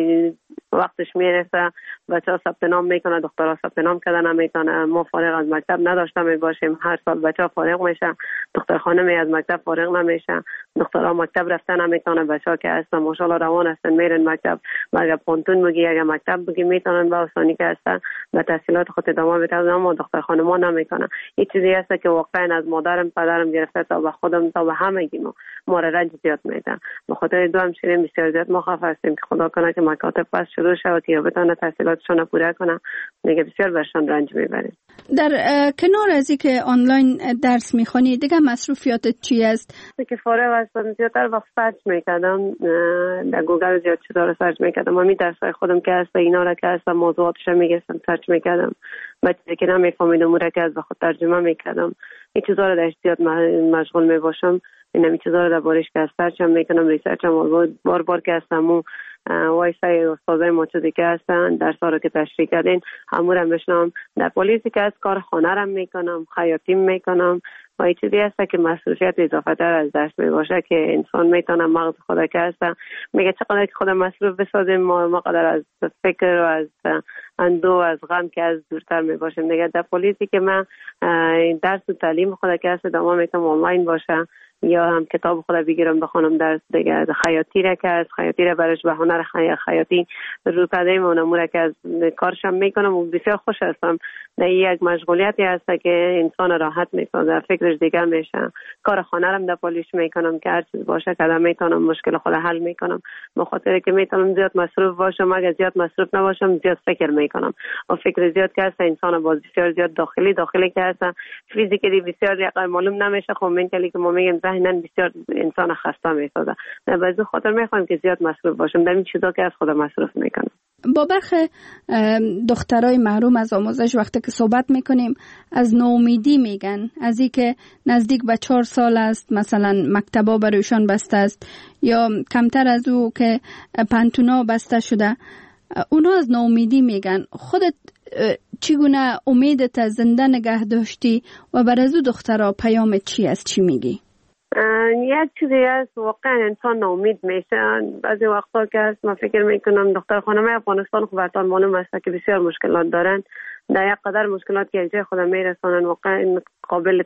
وقتش میرسه بچه ثبت نام میکنه، دخترها ثبت نام کردن نمیکنه. ما فارغ از مکتب نداشته می باشیم، هر سال بچه فارغ میشه، دختر خانمی از مکتب فارغ نمیشه، دخترها مکتب رفتن نمیکنه. بچه که هستن ماشاءالله روان هستن میرن مکتب، مگر پانتون بگی اگر مکتب بگی میتونن با آسانی که هستن به تحصیلات خود ادامه بدن، اما دختر خانما نمیکنه. این چیزی هست که واقعا از مادرم پدرم گرفته تا به خودم تا به همگی ما را رنج زیاد میده. به خاطر دو همشیرین بسیار زیاد ما خفه هستیم که خدا کنه که مکاتب پس شروع شود که بتونه تحصیلاتشون پوره کنه. دیگه بسیار برشان رنج میبریم. در کنار از اینکه آنلاین درس میخونی دیگه مصروفیاتت چی است؟ که فارغ هستم زیادتر وقت سرچ میکردم، در گوگل زیاد چیزا رو سرچ میکردم. همین درسای خودم که هست اینا را که هست موضوعاتش میگستم سرچ میکردم. بعد که نمیفهمیدم اون را که از به خود ترجمه میکردم. این چیزا رو در زیاد مشغول میباشم. این چیزا رو در بارش که سرچم میکنم، ریسرچم بار که هستم و وایسای استادای ما چیزی که هستن درس‌ها رو که تشریح کردین همون میشنم. در پلیسی که از کار خانه رم میکنم، خیاطی میکنم و این چیزی هست که مصروفیت اضافه تر از دست میباشه که انسان میتونه مغز خود که هست میگه چقدر که خود مصروف بسازیم ما قدر از فکر و از اندو از غم که از دورتر میباشیم. دیگه در پلیسی که من درس و تعلیم خود که هست دامه میتونم آنلاین باشه یا هم کتاب خود بگیرم بخونم. درس دیگه خیاطی را که از خیاطی را برش به هنر خیاطی رو کردیم و نموره که از کارشم میکنم و بسیار خوش هستم. در یک مشغولیتی هست که انسان راحت میسازه، فکرش دیگه میشه. کار خانه رم در پالیش میکنم که هر چیز باشه که میتونم مشکل خود حل میکنم. به خاطر که میتونم زیاد مصروف باشم، اگر زیاد مصروف نباشم زیاد فکر میکنم و فکر زیاد که هست انسان باز بسیار زیاد داخلی که هست فیزیکلی بسیار معلوم نمیشه. خب منتالی که ما میگیم ذهنن بسیار انسان خسته میسازه. در بعضی خاطر میخوام که زیاد مصروف باشم در این چیزا که از خود مصروف میکنم. با برخی دخترای محروم از آموزش وقتی که صحبت میکنیم از ناامیدی میگن، از این که نزدیک به 4 سال است مثلا مکتبا برایشان بسته است یا کمتر از او که پانتونا بسته شده. اونا از ناامیدی میگن. خودت چگونه امیدت زنده نگه داشتی و بر از او دخترها پیام چی است؟ چی میگی؟ یک چیزی هست واقعا انسان ناامید میشه. بعضی وقتا که هست من فکر میکنم دختر خانم افغانستان خب براتون معلوم است که بسیار مشکلات دارن. در یک قدر مشکلات که جای خود میرسونن واقعا قابل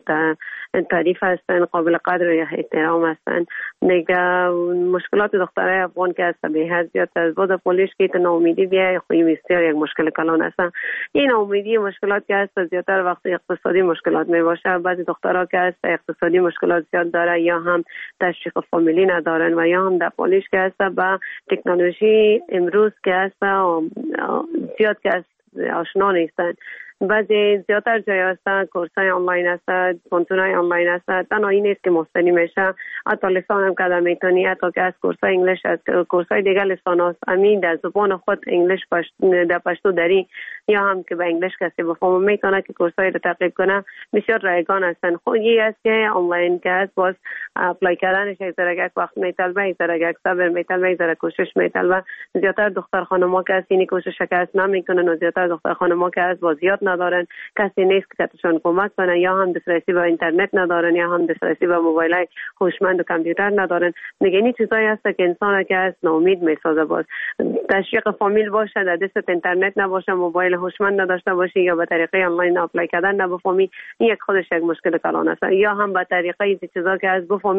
تعریف هستن، قابل قدر و احترام هستن. دیگه مشکلات دخترای افغان که هست به حد زیاد از بود پولیش که ناامیدی بیای خوی بسیار یک مشکل کلان هستن. این ناامیدی مشکلات که هست زیادتر وقت اقتصادی مشکلات میباشه. بعضی دخترها که هست اقتصادی مشکلات زیاد داره یا هم تشویق فامیلی ندارن و یا هم در پولیش که هست با تکنولوژی امروز که هست زیاد که هست آشنا نیستن. بعضی زیادتر جای هستن کورسای آنلاین هستن، پانتونای آنلاین هستن. تنها این نیست که مستنی میشه، حتی لسان هم کده میتونی، حتی که از کورسای انگلیش از کورسای دیگه لسان هست امین در زبان خود انگلیش در پشتو داری یا هم که به انگلیش کسی بفهمه میتونه که کورسای رو تقریب کنه. بسیار رایگان هستن. خودی است که آنلاین که هست باز اپلای کردنش یک ذره وقت میطلبه، یک ذره صبر میطلبه، یک ذره کوشش میطلبه. زیادتر دختر خانم‌ها که هست این کوشش که نمیکنن و زیادتر دختر خانم‌ها که هست باز زیاد ندارن، کسی نیست که تشون کمک کنه یا هم دسترسی به اینترنت ندارن یا هم دسترسی به موبایل هوشمند و کامپیوتر ندارن. دیگه این چیزایی هست که انسان که هست ناامید میسازه. باز تشویق فامیل باشه، در دست اینترنت نباشه، موبایل هوشمند نداشته باشی یا به طریقه آنلاین اپلای کردن نبفهمی، این یک خودش یک مشکل کلان است. یا هم به طریقه این چیزا که از بفهمی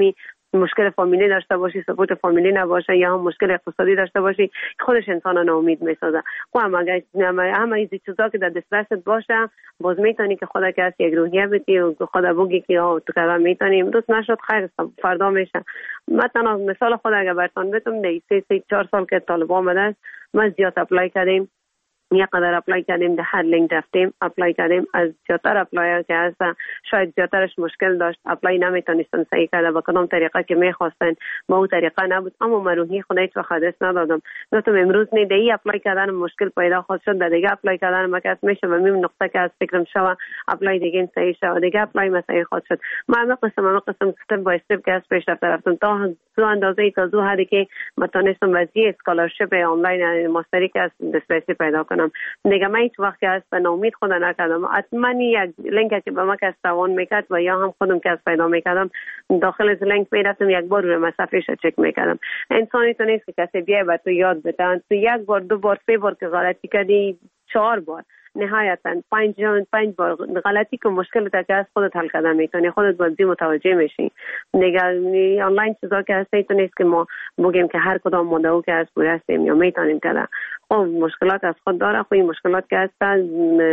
مشکل فامیلی داشته باشی، سپورت فامیلی نباشه، یا هم مشکل اقتصادی داشته باشی، خودش انسان رو ناامید میسازه. هم اگر همه این چیزا که در دسترست باشه، باز میتونی که خدا که یک روحیه بدی و خدا بگی که تو کذا میتونی، امروز نشد خیر فردا میشه. مثلا مثال خود اگر براتون بگم، در 3-4 سال که طالب آمده، ما زیاد اپلای کردیم، یک قدر اپلای کردیم، در هر لینک رفتیم اپلای کردیم، از زیادتر اپلای که هست شاید زیادترش مشکل داشت، اپلای نمیتونستن صحیح کرده با کدام طریقه که میخواستن، با اون طریقه نبود، اما من روحی خدا هیچ وقت دست ندادم. گفتم امروز نه دی اپلای کردن مشکل پیدا خواهد شد، دیگه اپلای کردن مکس میشه و میم نقطه که از فکرم شوه اپلای دیگه صحیح شوه، دیگه اپلای مسئله خواهد شد. من قسم استپ بای استپ که از پیش رفتم تا تو اندازه تا زو حدی که متونستم وضعیت اسکالرشپ آنلاین ماستری که از دسترسی پیدا کنم. دیگه من هیچ وقت از ناامید خود نکردم. حتما یک لینک که به ما کس توان میکرد و یا هم خودم که از پیدا میکردم داخل از لینک میرفتم، یک بار روی مسافهش چک میکردم. انسانی تو نیست که کسی بیای و تو یاد بده، تو یک بار 2 بار 3 بار که غلطی کردی 4 بار نهایتا 5 بار غلطی که مشکل تا که از خودت حل کردن میتونی، خودت بازی متوجه میشی. دیگه آنلاین چیزا که هستی تو نیست که ما بگیم که هر کدام مدعو که از پوره هستیم یا میتونیم کردن. خب مشکلات از خود داره، خب این مشکلات که هستن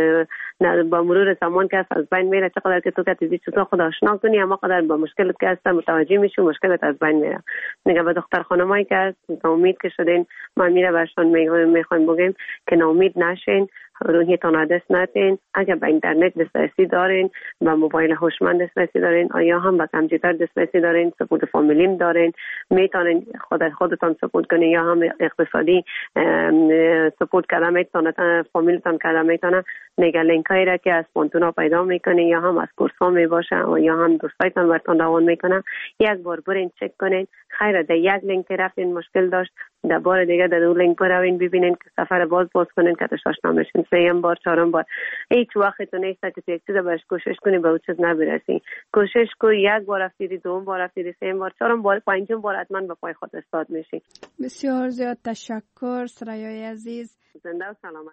با مرور زمان که از بین میره، چقدر که تو که چیزی چیزا خود آشنا کنی اما قدر با مشکلات که هستن متوجه میشی، مشکلات از بین میره. دیگه به دختر خانمایی که هست ناامید که شدین، ما میره برشون میخوایم بگیم که ناامید نشین، روحیتان را دست ندین. اگر به اینترنت دسترسی دارین، به موبایل هوشمند دسترسی دارین، آیا هم به کامپیوتر دسترسی دارین، سپورت فامیلیم دارین، میتونین خودتان سپورت کنین یا هم اقتصادی سپورت کردن میتونن، فامیلتان کردن میتونن. نگه لینکایی را که از پونتونا پیدا میکنین یا هم از کورسا میباشه و یا هم دوستایتان براتون روان میکنن، یک بار برین چک کنین. خیره در یک لینک رفتین مشکل داشت، در بار دیگه در اون لینک بروین ببینین که سفر باز کنین که تشاش نمیشین. 3 بار 4 بار هیچ وقت تو نیست که یک چیز باش کوشش کنی به اون چیز نبرسی. کوشش کو، یک بار رفتید، 2 بار رفتید، 3 بار 4 بار 5 بار حتما به پای خود استاد میشی. بسیار زیاد تشکر سرایای عزیز. زنده و سلامت.